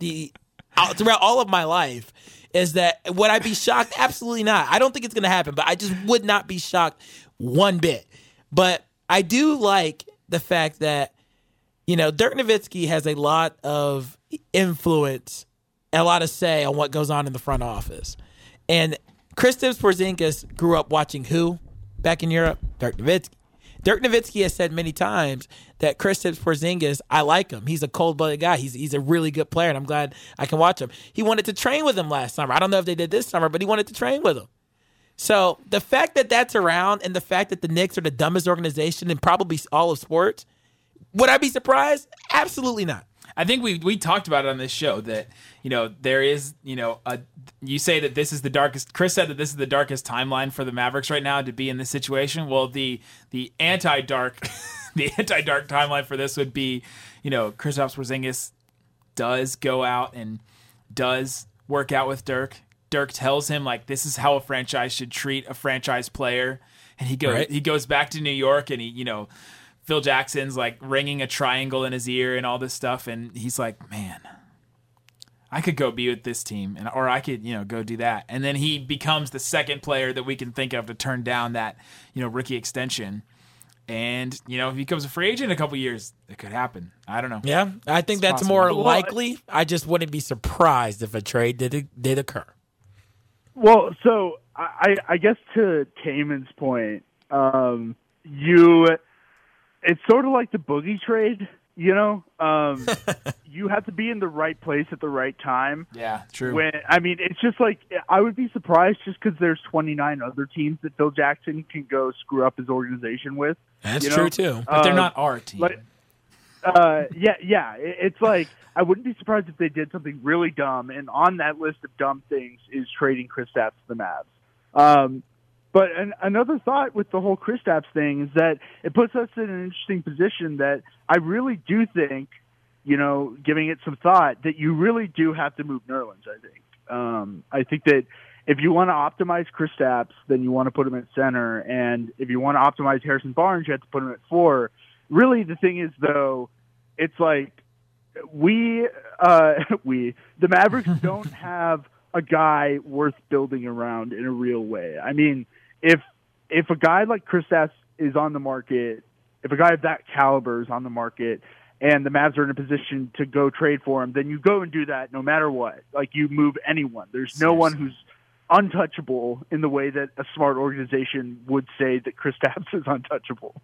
all of my life. Is that, would I be shocked? Absolutely not. I don't think it's going to happen, but I just would not be shocked one bit. But I do like the fact that, Dirk Nowitzki has a lot of influence, a lot of say on what goes on in the front office. And Kristaps Porzingis grew up watching who back in Europe? Dirk Nowitzki. Dirk Nowitzki has said many times that Kristaps Porzingis, I like him. He's a cold-blooded guy. He's a really good player, and I'm glad I can watch him. He wanted to train with him last summer. I don't know if they did this summer, but he wanted to train with him. So the fact that that's around, and the fact that the Knicks are the dumbest organization in probably all of sports, would I be surprised? Absolutely not. I think we talked about it on this show that, there is, you say that this is the darkest, Chris said that this is the darkest timeline for the Mavericks right now to be in this situation. Well, the anti-dark timeline for this would be, Kristaps Porzingis does go out and does work out with Dirk. Dirk tells him, like, this is how a franchise should treat a franchise player. And he goes back to New York, and he, Phil Jackson's like ringing a triangle in his ear and all this stuff, and he's like, man, I could go be with this team, or I could, go do that. And then he becomes the second player that we can think of to turn down that, rookie extension. And, if he becomes a free agent in a couple years, it could happen. I don't know. Yeah, I think that's possible. More likely. I just wouldn't be surprised if a trade did occur. Well, so I guess to Taman's point, it's sort of like the Boogie trade, you have to be in the right place at the right time. Yeah, true. It's just like, I would be surprised just because there's 29 other teams that Phil Jackson can go screw up his organization with. That's true too. But they're not our team. It's like, I wouldn't be surprised if they did something really dumb, and on that list of dumb things is trading Kristaps to the Mavs. But another thought with the whole Kristaps thing is that it puts us in an interesting position that I really do think, giving it some thought, that you really do have to move Nerlens, I think. I think that if you want to optimize Kristaps, then you want to put him at center, and if you want to optimize Harrison Barnes, you have to put him at 4. Really, the thing is, though, it's like the Mavericks don't have a guy worth building around in a real way. I mean, if a guy like Kristaps is on the market, if a guy of that caliber is on the market, and the Mavs are in a position to go trade for him, then you go and do that no matter what. Like, you move anyone. There's no one who's untouchable in the way that a smart organization would say that Kristaps is untouchable.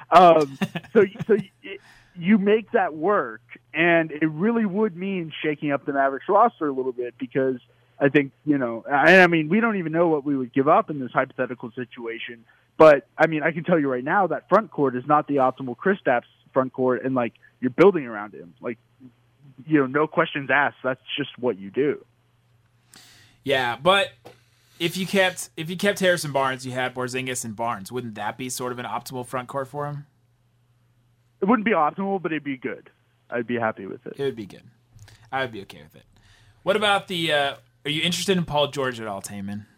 You make that work, and it really would mean shaking up the Mavericks roster a little bit, because I think, I mean, we don't even know what we would give up in this hypothetical situation. But, I mean, I can tell you right now that front court is not the optimal Kristaps front court, and, like, you're building around him. Like, no questions asked. That's just what you do. Yeah, but if you kept Harrison Barnes, you had Porzingis and Barnes. Wouldn't that be sort of an optimal front court for him? It wouldn't be optimal, but it'd be good. I'd be happy with it. It would be good. I would be okay with it. What about are you interested in Paul George at all, Taman?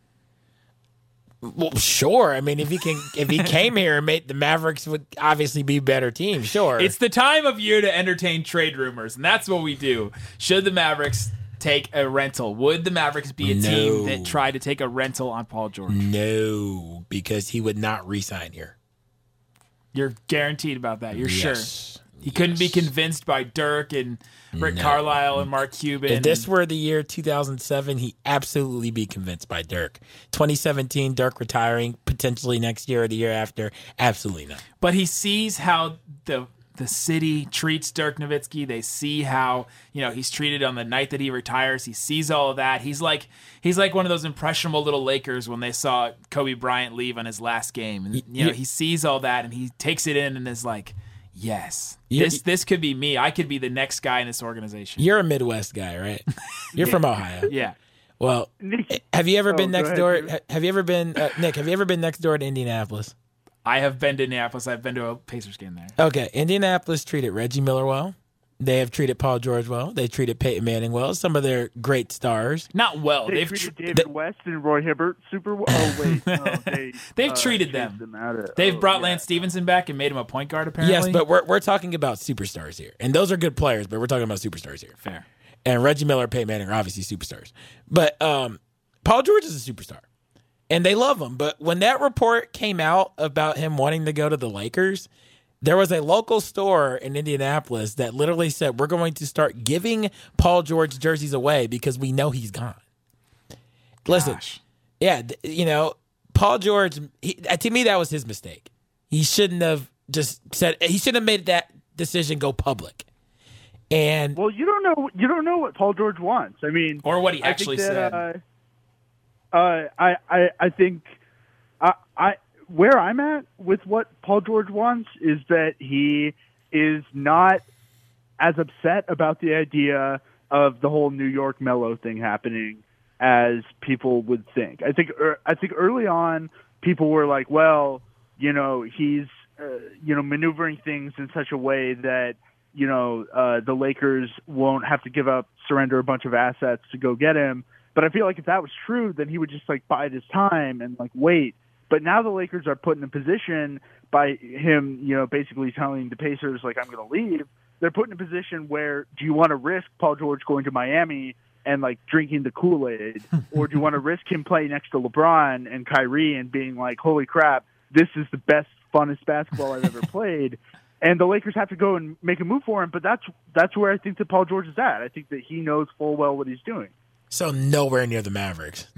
Well, sure. I mean, if he came here and made the Mavericks would obviously be a better team. Sure. It's the time of year to entertain trade rumors, and that's what we do. Should the Mavericks take a rental? Would the Mavericks be a team that tried to take a rental on Paul George? No, because he would not re-sign here. You're guaranteed about that. You're sure. He couldn't be convinced by Dirk and Rick Carlisle and Mark Cuban. If this were the year 2007, he'd absolutely be convinced by Dirk. 2017, Dirk retiring, potentially next year or the year after, absolutely not. But he sees how the city treats Dirk Nowitzki. They see how, he's treated on the night that he retires. He sees all of that. He's like one of those impressionable little Lakers when they saw Kobe Bryant leave on his last game. And he sees all that and he takes it in and is like, yes, this could be me. I could be the next guy in this organization. You're a Midwest guy, right? You're from Ohio. Yeah. Well, have you ever been next door? Have you ever been, Nick, have you ever been next door to Indianapolis? I have been to Indianapolis. I've been to a Pacers game there. Okay. Indianapolis treated Reggie Miller well. They have treated Paul George well. They treated Peyton Manning well. Some of their great stars. Not well. They've treated David West and Roy Hibbert super well. Oh, wait. No, they've treated them. They've brought Lance Stevenson back and made him a point guard, apparently. Yes, but we're talking about superstars here. And those are good players, but we're talking about superstars here. Fair. And Reggie Miller and Peyton Manning are obviously superstars. But Paul George is a superstar. And they love him. But when that report came out about him wanting to go to the Lakers, there was a local store in Indianapolis that literally said, we're going to start giving Paul George jerseys away because we know he's gone. Listen, yeah, Paul George, to me, that was his mistake. He shouldn't have made that decision go public. And well, you don't know what Paul George wants. I mean, or what he actually said. I think where I'm at with what Paul George wants is that he is not as upset about the idea of the whole New York Melo thing happening as people would think. I think early on people were like, well, he's maneuvering things in such a way that the Lakers won't have to surrender a bunch of assets to go get him. But I feel like if that was true, then he would just bide his time and wait. But now the Lakers are put in a position by him, basically telling the Pacers I'm going to leave. They're put in a position where, do you want to risk Paul George going to Miami and drinking the Kool-Aid, or do you want to risk him playing next to LeBron and Kyrie and being like, holy crap, this is the best, funnest basketball I've ever played? And the Lakers have to go and make a move for him. But that's where I think that Paul George is at. I think that he knows full well what he's doing. So nowhere near the Mavericks.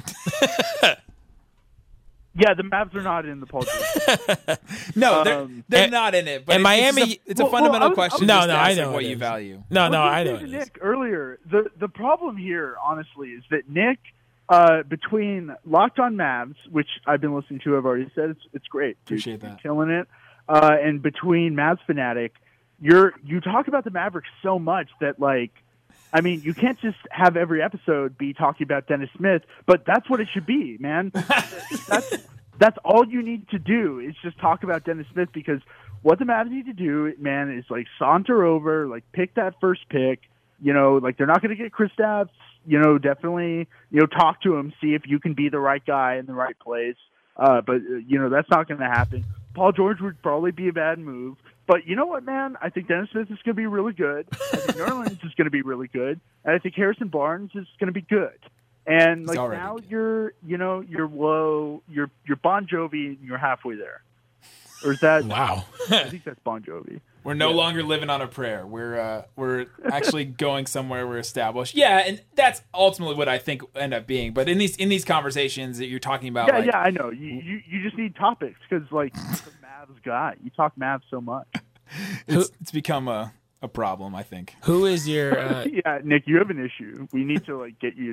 Yeah, the Mavs are not in the Paul George. No, they're not in it. But and Miami, it's a fundamental question. I know what you value. I know. Nick earlier, the problem here, honestly, is that Nick, between Locked On Mavs, which I've been listening to, I've already said it's great. Appreciate that. Killing it. And between Mavs Fanatic, you talk about the Mavericks so much that you can't just have every episode be talking about Dennis Smith, but that's what it should be, man. That's all you need to do is just talk about Dennis Smith, because what the Mavs need to do, man, is saunter over, pick that first pick. They're not going to get Kristaps, definitely, talk to him, see if you can be the right guy in the right place. But that's not going to happen. Paul George would probably be a bad move. But you know what, man? I think Dennis Smith is going to be really good. I think Nerlens is going to be really good. And I think Harrison Barnes is going to be good. And like now you're low, you're Bon Jovi, and you're halfway there. Or is that? Wow. I think that's Bon Jovi. We're no longer living on a prayer. We're actually going somewhere. We're established. Yeah, and that's ultimately what I think will end up being. But in these conversations that you're talking about, yeah, I know. You just need topics because like you're the Mavs guy. You talk Mavs so much. It's become a problem, I think. Who is your? Yeah, Nick, you have an issue. We need to get you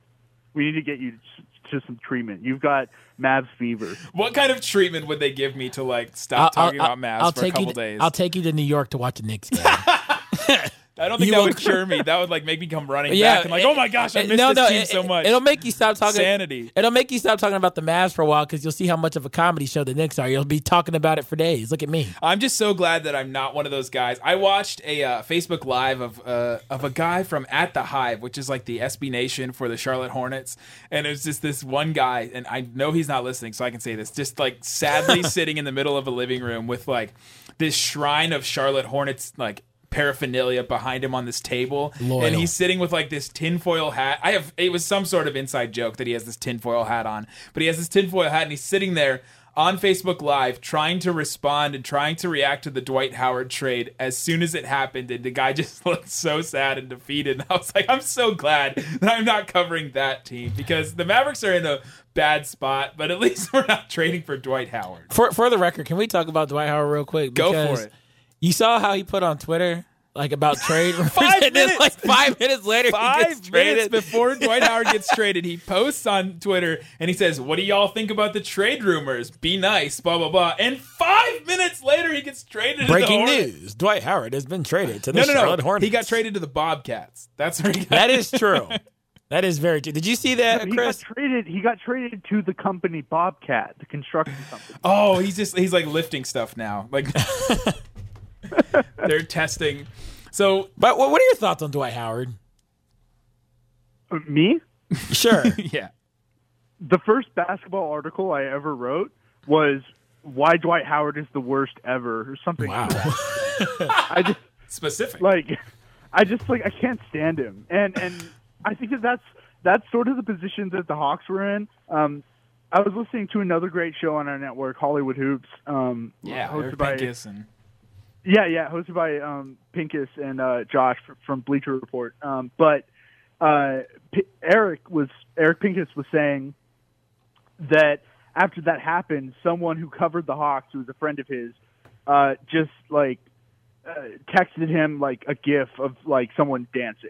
to some treatment. You've got Mavs fever. What kind of treatment would they give me to stop talking about Mavs for a couple days? I'll take you to New York to watch the Knicks game. I don't think that would cure me. That would make me come running back and oh my gosh, I missed this team so much. It'll make you stop talking. Sanity. It'll make you stop talking about the Mavs for a while because you'll see how much of a comedy show the Knicks are. You'll be talking about it for days. Look at me. I'm just so glad that I'm not one of those guys. I watched a Facebook Live of a guy from At the Hive, which is like the SB Nation for the Charlotte Hornets, and it was just this one guy, and I know he's not listening, so I can say this, just sadly sitting in the middle of a living room with this shrine of Charlotte Hornets paraphernalia behind him on this table. Loyal. And he's sitting with this tinfoil hat. It was some sort of inside joke that he has this tinfoil hat on, but he has this tinfoil hat and he's sitting there on Facebook Live trying to respond and trying to react to the Dwight Howard trade as soon as it happened, and the guy just looked so sad and defeated. And I was like, I'm so glad that I'm not covering that team because the Mavericks are in a bad spot, but at least we're not trading for Dwight Howard. For the record, can we talk about Dwight Howard real quick? Go for it. You saw how he put on Twitter about trade? 5 minutes. 5 minutes later, he gets 5 traded. minutes before Dwight Howard gets traded, he posts on Twitter and he says, "What do y'all think about the trade rumors? Be nice, blah, blah, blah." And 5 minutes later, he gets traded Breaking to the Hornets. news. Dwight Howard has been traded to the No. Charlotte Hornets. He got traded to the Bobcats. That's where he got That is true. That is very true. Did you see that, Chris? He got traded to the company Bobcat, the construction company. Oh, he's lifting stuff now. They're testing. So, But what are your thoughts on Dwight Howard? Me? Sure. yeah. The first basketball article I ever wrote was why Dwight Howard is the worst ever, or something. Wow. Like that. I just Specific. I can't stand him, and I think that's sort of the position that the Hawks were in. I was listening to another great show on our network, Hollywood Hoops. Eric Pincus and hosted by Pincus and Josh from Bleacher Report. But Eric Pincus was saying that after that happened, someone who covered the Hawks, who was a friend of his, just texted him a GIF of someone dancing.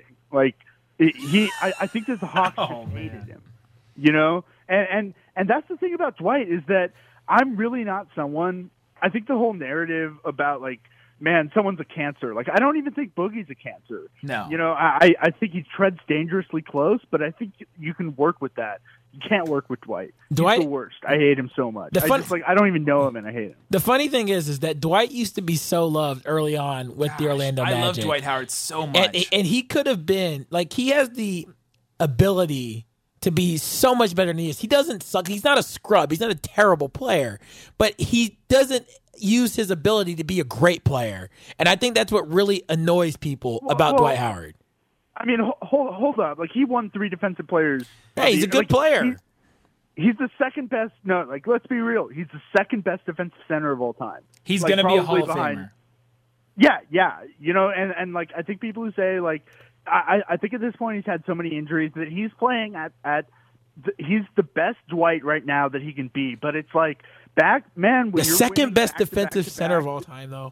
I think that the Hawks just hated him, and that's the thing about Dwight is that I'm really not someone. I think the whole narrative about man, someone's a cancer. I don't even think Boogie's a cancer. No. I think he treads dangerously close, but I think you can work with that. You can't work with Dwight. He's the worst. I hate him so much. I don't even know him, and I hate him. The funny thing is that Dwight used to be so loved early on with the Orlando Magic. I love Dwight Howard so much. And he could have been, he has the ability to be so much better than he is. He doesn't suck. He's not a scrub. He's not a terrible player, but he doesn't use his ability to be a great player. And I think that's what really annoys people about Dwight Howard. I mean, hold up. He won 3 defensive players. Hey, he's a good player. He's the second best. No, let's be real. He's the second best defensive center of all time. He's going to be a Hall of Famer. Yeah. And I think people who say I think at this point he's had so many injuries that he's playing he's the best Dwight right now that he can be. But it's when the second best defensive center of all time, though.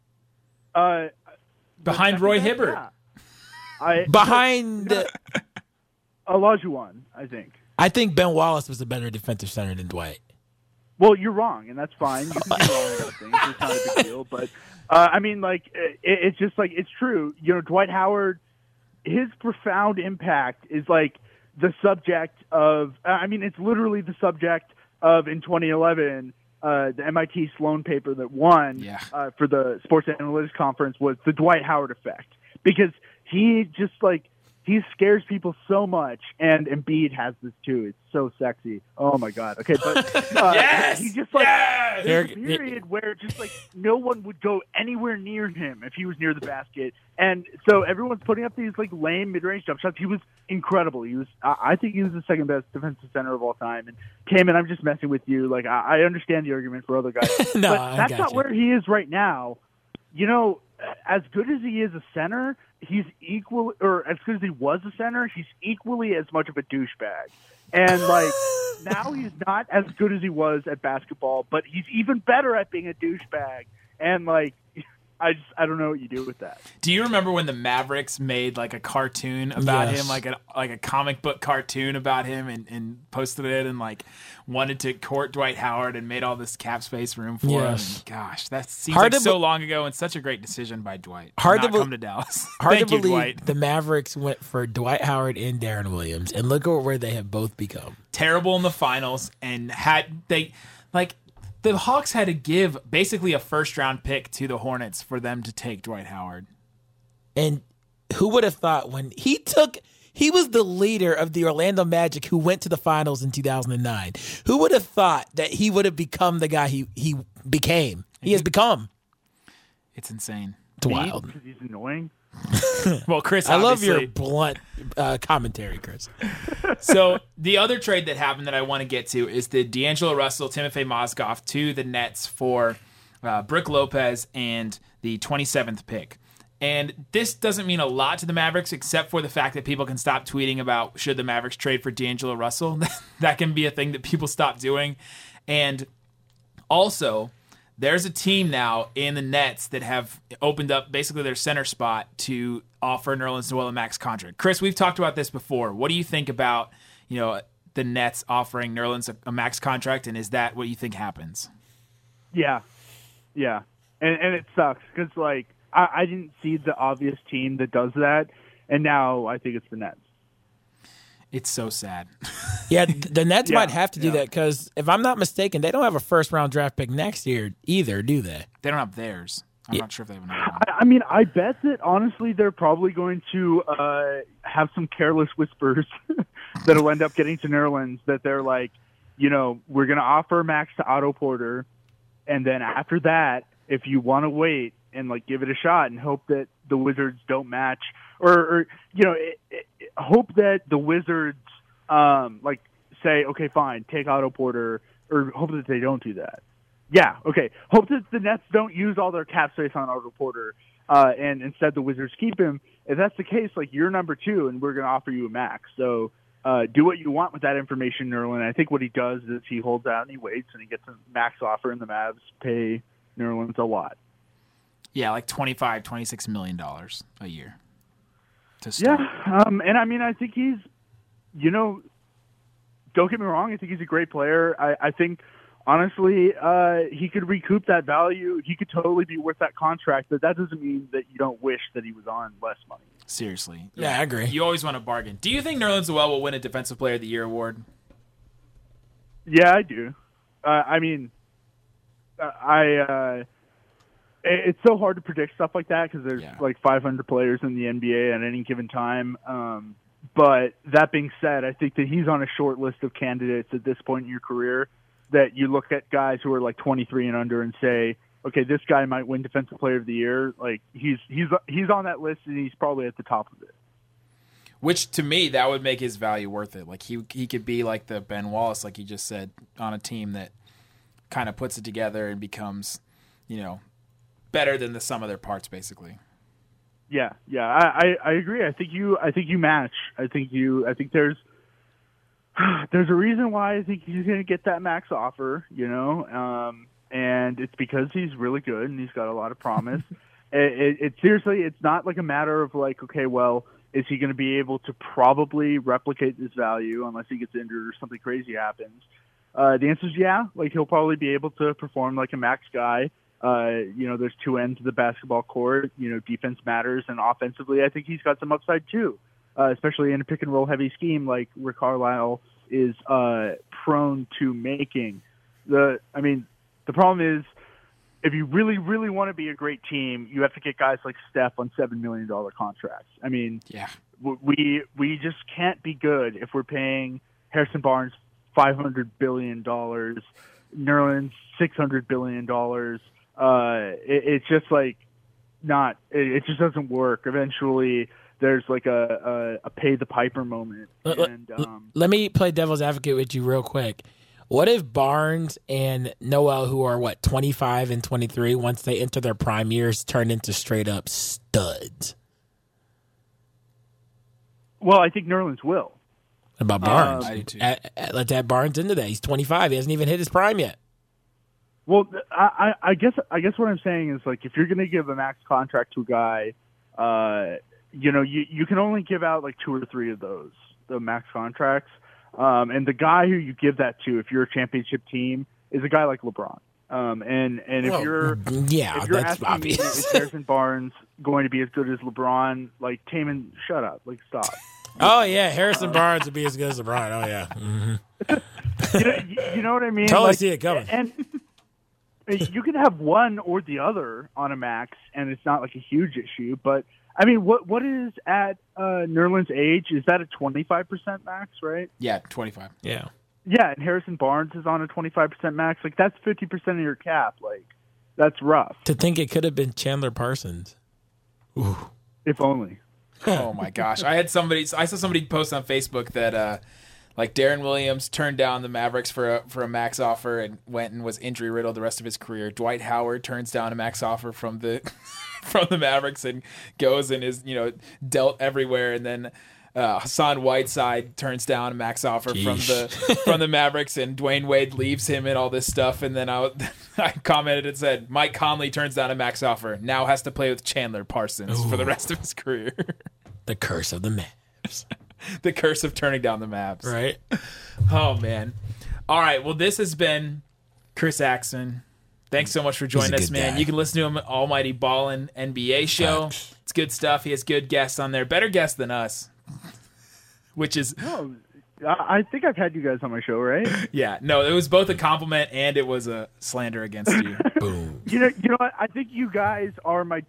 Behind Roy Hibbert. Yeah. Behind Olajuwon, I think. I think Ben Wallace was a better defensive center than Dwight. Well, you're wrong, and that's fine. You can be wrong about things. It's not a big deal. But, it's just, it's true. Dwight Howard, his profound impact is, the subject of it's literally the subject of, in 2011, the MIT Sloan paper that won for the Sports Analytics Conference was the Dwight Howard effect. Because he just, he scares people so much, and Embiid has this too. It's so sexy. Oh my god. Okay, but Yes! he just like Yes! there's a period where just like no one would go anywhere near him if he was near the basket, and so everyone's putting up these like lame mid-range jump shots. He was incredible. I think he was the second best defensive center of all time. And Cayman, I'm just messing with you. Like I understand the argument for other guys, No, but I that's got not you. where he is right now. You know, as good as he is a center, he's equal, or as good as he was a center, he's equally as much of a douchebag. And like now he's not as good as he was at basketball, but he's even better at being a douchebag. And like I don't know what you do with that. Do you remember when the Mavericks made like a cartoon about Yes. him, like a comic book cartoon about him, and posted it and like wanted to court Dwight Howard and made all this cap space room for Yes. him? And gosh, that seems Hard like to so be- long ago and such a great decision by Dwight. Hard to to be- come to Dallas. Hard Thank to you, believe Dwight. the Mavericks went for Dwight Howard and Darren Williams, and look at where they have both become. Terrible in the finals, and the Hawks had to give basically a first-round pick to the Hornets for them to take Dwight Howard. And who would have thought when he was the leader of the Orlando Magic who went to the finals in 2009. Who would have thought that he would have become the guy he became? He has become. It's insane. It's wild. Because he's annoying. Well, Chris, I love obviously- your blunt commentary, Chris. So the other trade that happened that I want to get to is the D'Angelo Russell, Timofey Mozgov to the Nets for Brook Lopez and the 27th pick. And this doesn't mean a lot to the Mavericks, except for the fact that people can stop tweeting about should the Mavericks trade for D'Angelo Russell. That can be a thing that people stop doing. And also, there's a team now in the Nets that have opened up basically their center spot to offer Nerlens Noel a max contract. Chris, we've talked about this before. What do you think about, the Nets offering Nerlens a max contract, and is that what you think happens? Yeah. And it sucks because, like, I didn't see the obvious team that does that, and now I think it's the Nets. It's so sad. Yeah, the Nets Yeah, might have to do yeah. that because if I'm not mistaken, they don't have a first-round draft pick next year either, do they? They don't have theirs. I'm not sure if they have another one. I mean, I bet that, honestly, they're probably going to have some careless whispers that'll end up getting to Nerlens that they're like, we're going to offer max to Otto Porter, and then after that, if you want to wait and, like, give it a shot and hope that the Wizards don't match or hope that the Wizards, like, say, okay, fine, take Otto Porter, or hope that they don't do that. Yeah, okay. Hope that the Nets don't use all their cap space on Otto Porter, and instead the Wizards keep him. If that's the case, like, you're number 2, and we're going to offer you a max. So do what you want with that information, Nerlens. I think what he does is he holds out and he waits, and he gets a max offer, and the Mavs pay Nerlens a lot. Yeah, like $26 million a year to start. Yeah, and I mean, I think he's, don't get me wrong, I think he's a great player. I think, honestly, he could recoup that value. He could totally be worth that contract, but that doesn't mean that you don't wish that he was on less money. Seriously. Yeah, I agree. You always want to bargain. Do you think Nerlens Noel will win a Defensive Player of the Year award? Yeah, I do. It's so hard to predict stuff like that because there's like 500 players in the NBA at any given time. But that being said, I think that he's on a short list of candidates at this point in your career that you look at guys who are like 23 and under and say, okay, this guy might win Defensive Player of the Year. Like he's on that list and he's probably at the top of it. Which, to me, that would make his value worth it. Like he could be like the Ben Wallace, like you just said, on a team that kind of puts it together and becomes, better than the sum of their parts, basically. Yeah, I agree. I think you match. I think there's a reason why I think he's going to get that max offer, and it's because he's really good and he's got a lot of promise. It seriously, it's not like a matter of like, okay, well, is he going to be able to probably replicate this value unless he gets injured or something crazy happens? The answer is yeah. Like he'll probably be able to perform like a max guy. There's two ends of the basketball court. Defense matters, and offensively, I think he's got some upside too, especially in a pick and roll heavy scheme like Rick Carlisle is prone to making. The problem is if you really, really want to be a great team, you have to get guys like Steph on $7 million contracts. I mean, Yeah. we just can't be good if we're paying Harrison Barnes $500 billion, Nerlens $600 billion. It's just like not. It just doesn't work. Eventually, there's like a pay the piper moment. And Let me play devil's advocate with you real quick. What if Barnes and Noel, who are 25 and 23, once they enter their prime years, turn into straight up studs? well, I think Nerlens will. About Barnes, I do too. let's add Barnes into that. He's 25. He hasn't even hit his prime yet. Well, I guess what I'm saying is, like, if you're going to give a max contract to a guy, you can only give out like 2 or 3 of those, the max contracts. And the guy who you give that to, if you're a championship team, is a guy like LeBron. And if you're that's asking obvious. me, is Harrison Barnes going to be as good as LeBron? Like, Taman, shut up, like, stop. Oh yeah, Harrison Barnes would be as good as LeBron. Oh yeah, You know what I mean? totally Like, see it coming. And you can have one or the other on a max, and it's not like a huge issue. But I mean, what is at Nerlens' age? Is that a 25% max, right? Yeah, 25. Yeah. Yeah, and Harrison Barnes is on a 25% max. Like, that's 50% of your cap. Like, that's rough. To think it could have been Chandler Parsons. If only. Oh my gosh! I saw somebody post on Facebook that like Darren Williams turned down the Mavericks for a max offer and went and was injury riddled the rest of his career. Dwight Howard turns down a max offer from the from the Mavericks and goes and is dealt everywhere, and then Hassan Whiteside turns down a max offer from the Mavericks, and Dwayne Wade leaves him and all this stuff. And then I commented and said, Mike Conley turns down a max offer, now has to play with Chandler Parsons for the rest of his career. The curse of the Mavs. The curse of turning down the Mavs. Right. Oh, man. All right. Well, this has been Chris Axon. Thanks so much for joining us, man. guy. You can listen to him at Almighty Ballin' NBA show. Facts. It's good stuff. He has good guests on there. Better guests than us. Which is, Oh, I think I've had you guys on my show, right? yeah. No, it was both a compliment and it was a slander against you. Boom. You know what? I think you guys are my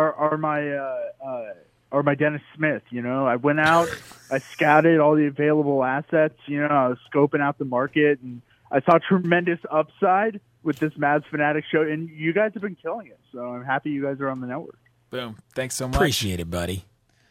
Dennis Smith. I went out, I scouted all the available assets. I was scoping out the market, and I saw tremendous upside with this Mavs Fanatic show. And you guys have been killing it, so I'm happy you guys are on the network. Boom. Thanks so much. Appreciate it, buddy.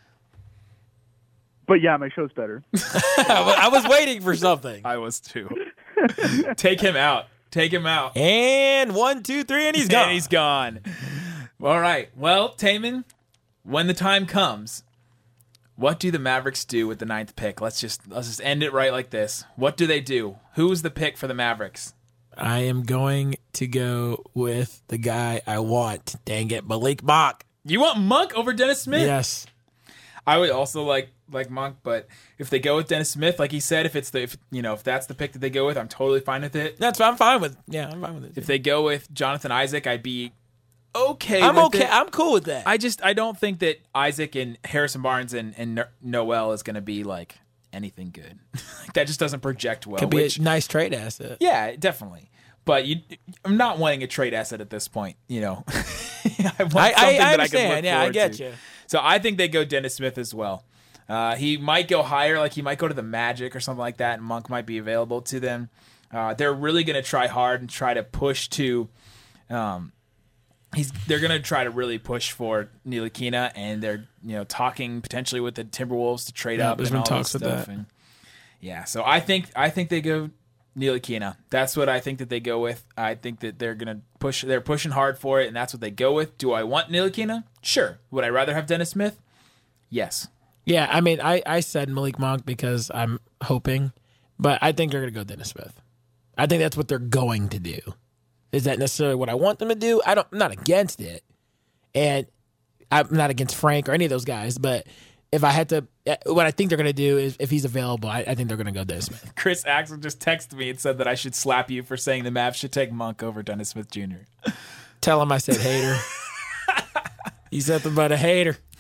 But yeah, my show's better. I was waiting for something. I was too. Take him out. Take him out. And 1, 2, 3, and he's gone. And he's gone. All right. Well, Taman, when the time comes, what do the Mavericks do with the 9th pick? Let's just end it right like this. What do they do? Who's the pick for the Mavericks? I am going to go with the guy I want. Dang it, Malik Monk. You want Monk over Dennis Smith? Yes. I would also like Monk, but if they go with Dennis Smith, like he said, if that's the pick that they go with, I'm totally fine with it. I'm fine with. Yeah, I'm fine with it. If they go with Jonathan Isaac, I'd be okay. I'm with okay. it. I'm cool with that. I don't think that Isaac and Harrison Barnes and Noel is going to be like anything good. That just doesn't project well. Could be a nice trade asset. Yeah, definitely. But I'm not wanting a trade asset at this point. I want something I that I can understand. look I forward get to. you. So I think they go Dennis Smith as well. He might go higher, like he might go to the Magic or something like that, and Monk might be available to them. They're really going to try hard and try to push to. They're going to try to really push for Ntilikina, and they're talking potentially with the Timberwolves to trade up. There's and been all talks that of stuff. that. And yeah, so I think they go Ntilikina. That's what I think that they go with. I think that they're going to push. They're pushing hard for it, and that's what they go with. Do I want Ntilikina? Sure. Would I rather have Dennis Smith? Yes. Yeah, I mean, I said Malik Monk because I'm hoping, but I think they're going to go Dennis Smith. I think that's what they're going to do. Is that necessarily what I want them to do? I'm not against it, and I'm not against Frank or any of those guys. But if I had to, what I think they're going to do is, if he's available, I think they're going to go Dennis Smith. Chris Axel just texted me and said that I should slap you for saying the Mavs should take Monk over Dennis Smith Jr. Tell him I said hater. He's nothing but a hater.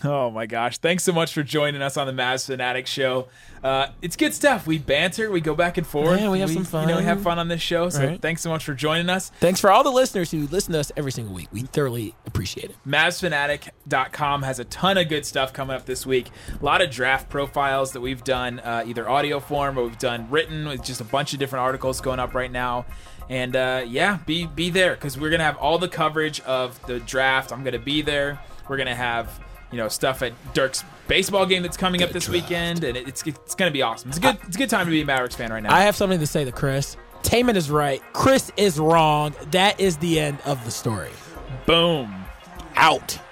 Oh my gosh. Thanks so much for joining us on the Mavs Fanatic Show. It's good stuff. We banter, we go back and forth. Yeah, we have some fun. We have fun on this show. So Right. thanks so much for joining us. Thanks for all the listeners who listen to us every single week. We thoroughly appreciate it. MavsFanatic.com has a ton of good stuff coming up this week. A lot of draft profiles that we've done, either audio form or we've done written, with just a bunch of different articles going up right now. And be there, because we're gonna have all the coverage of the draft. I'm gonna be there. We're gonna have stuff at Dirk's baseball game that's coming up this weekend, and it's gonna be awesome. It's a good time to be a Mavericks fan right now. I have something to say to Chris. Taman is right. Chris is wrong. That is the end of the story. Boom. Out.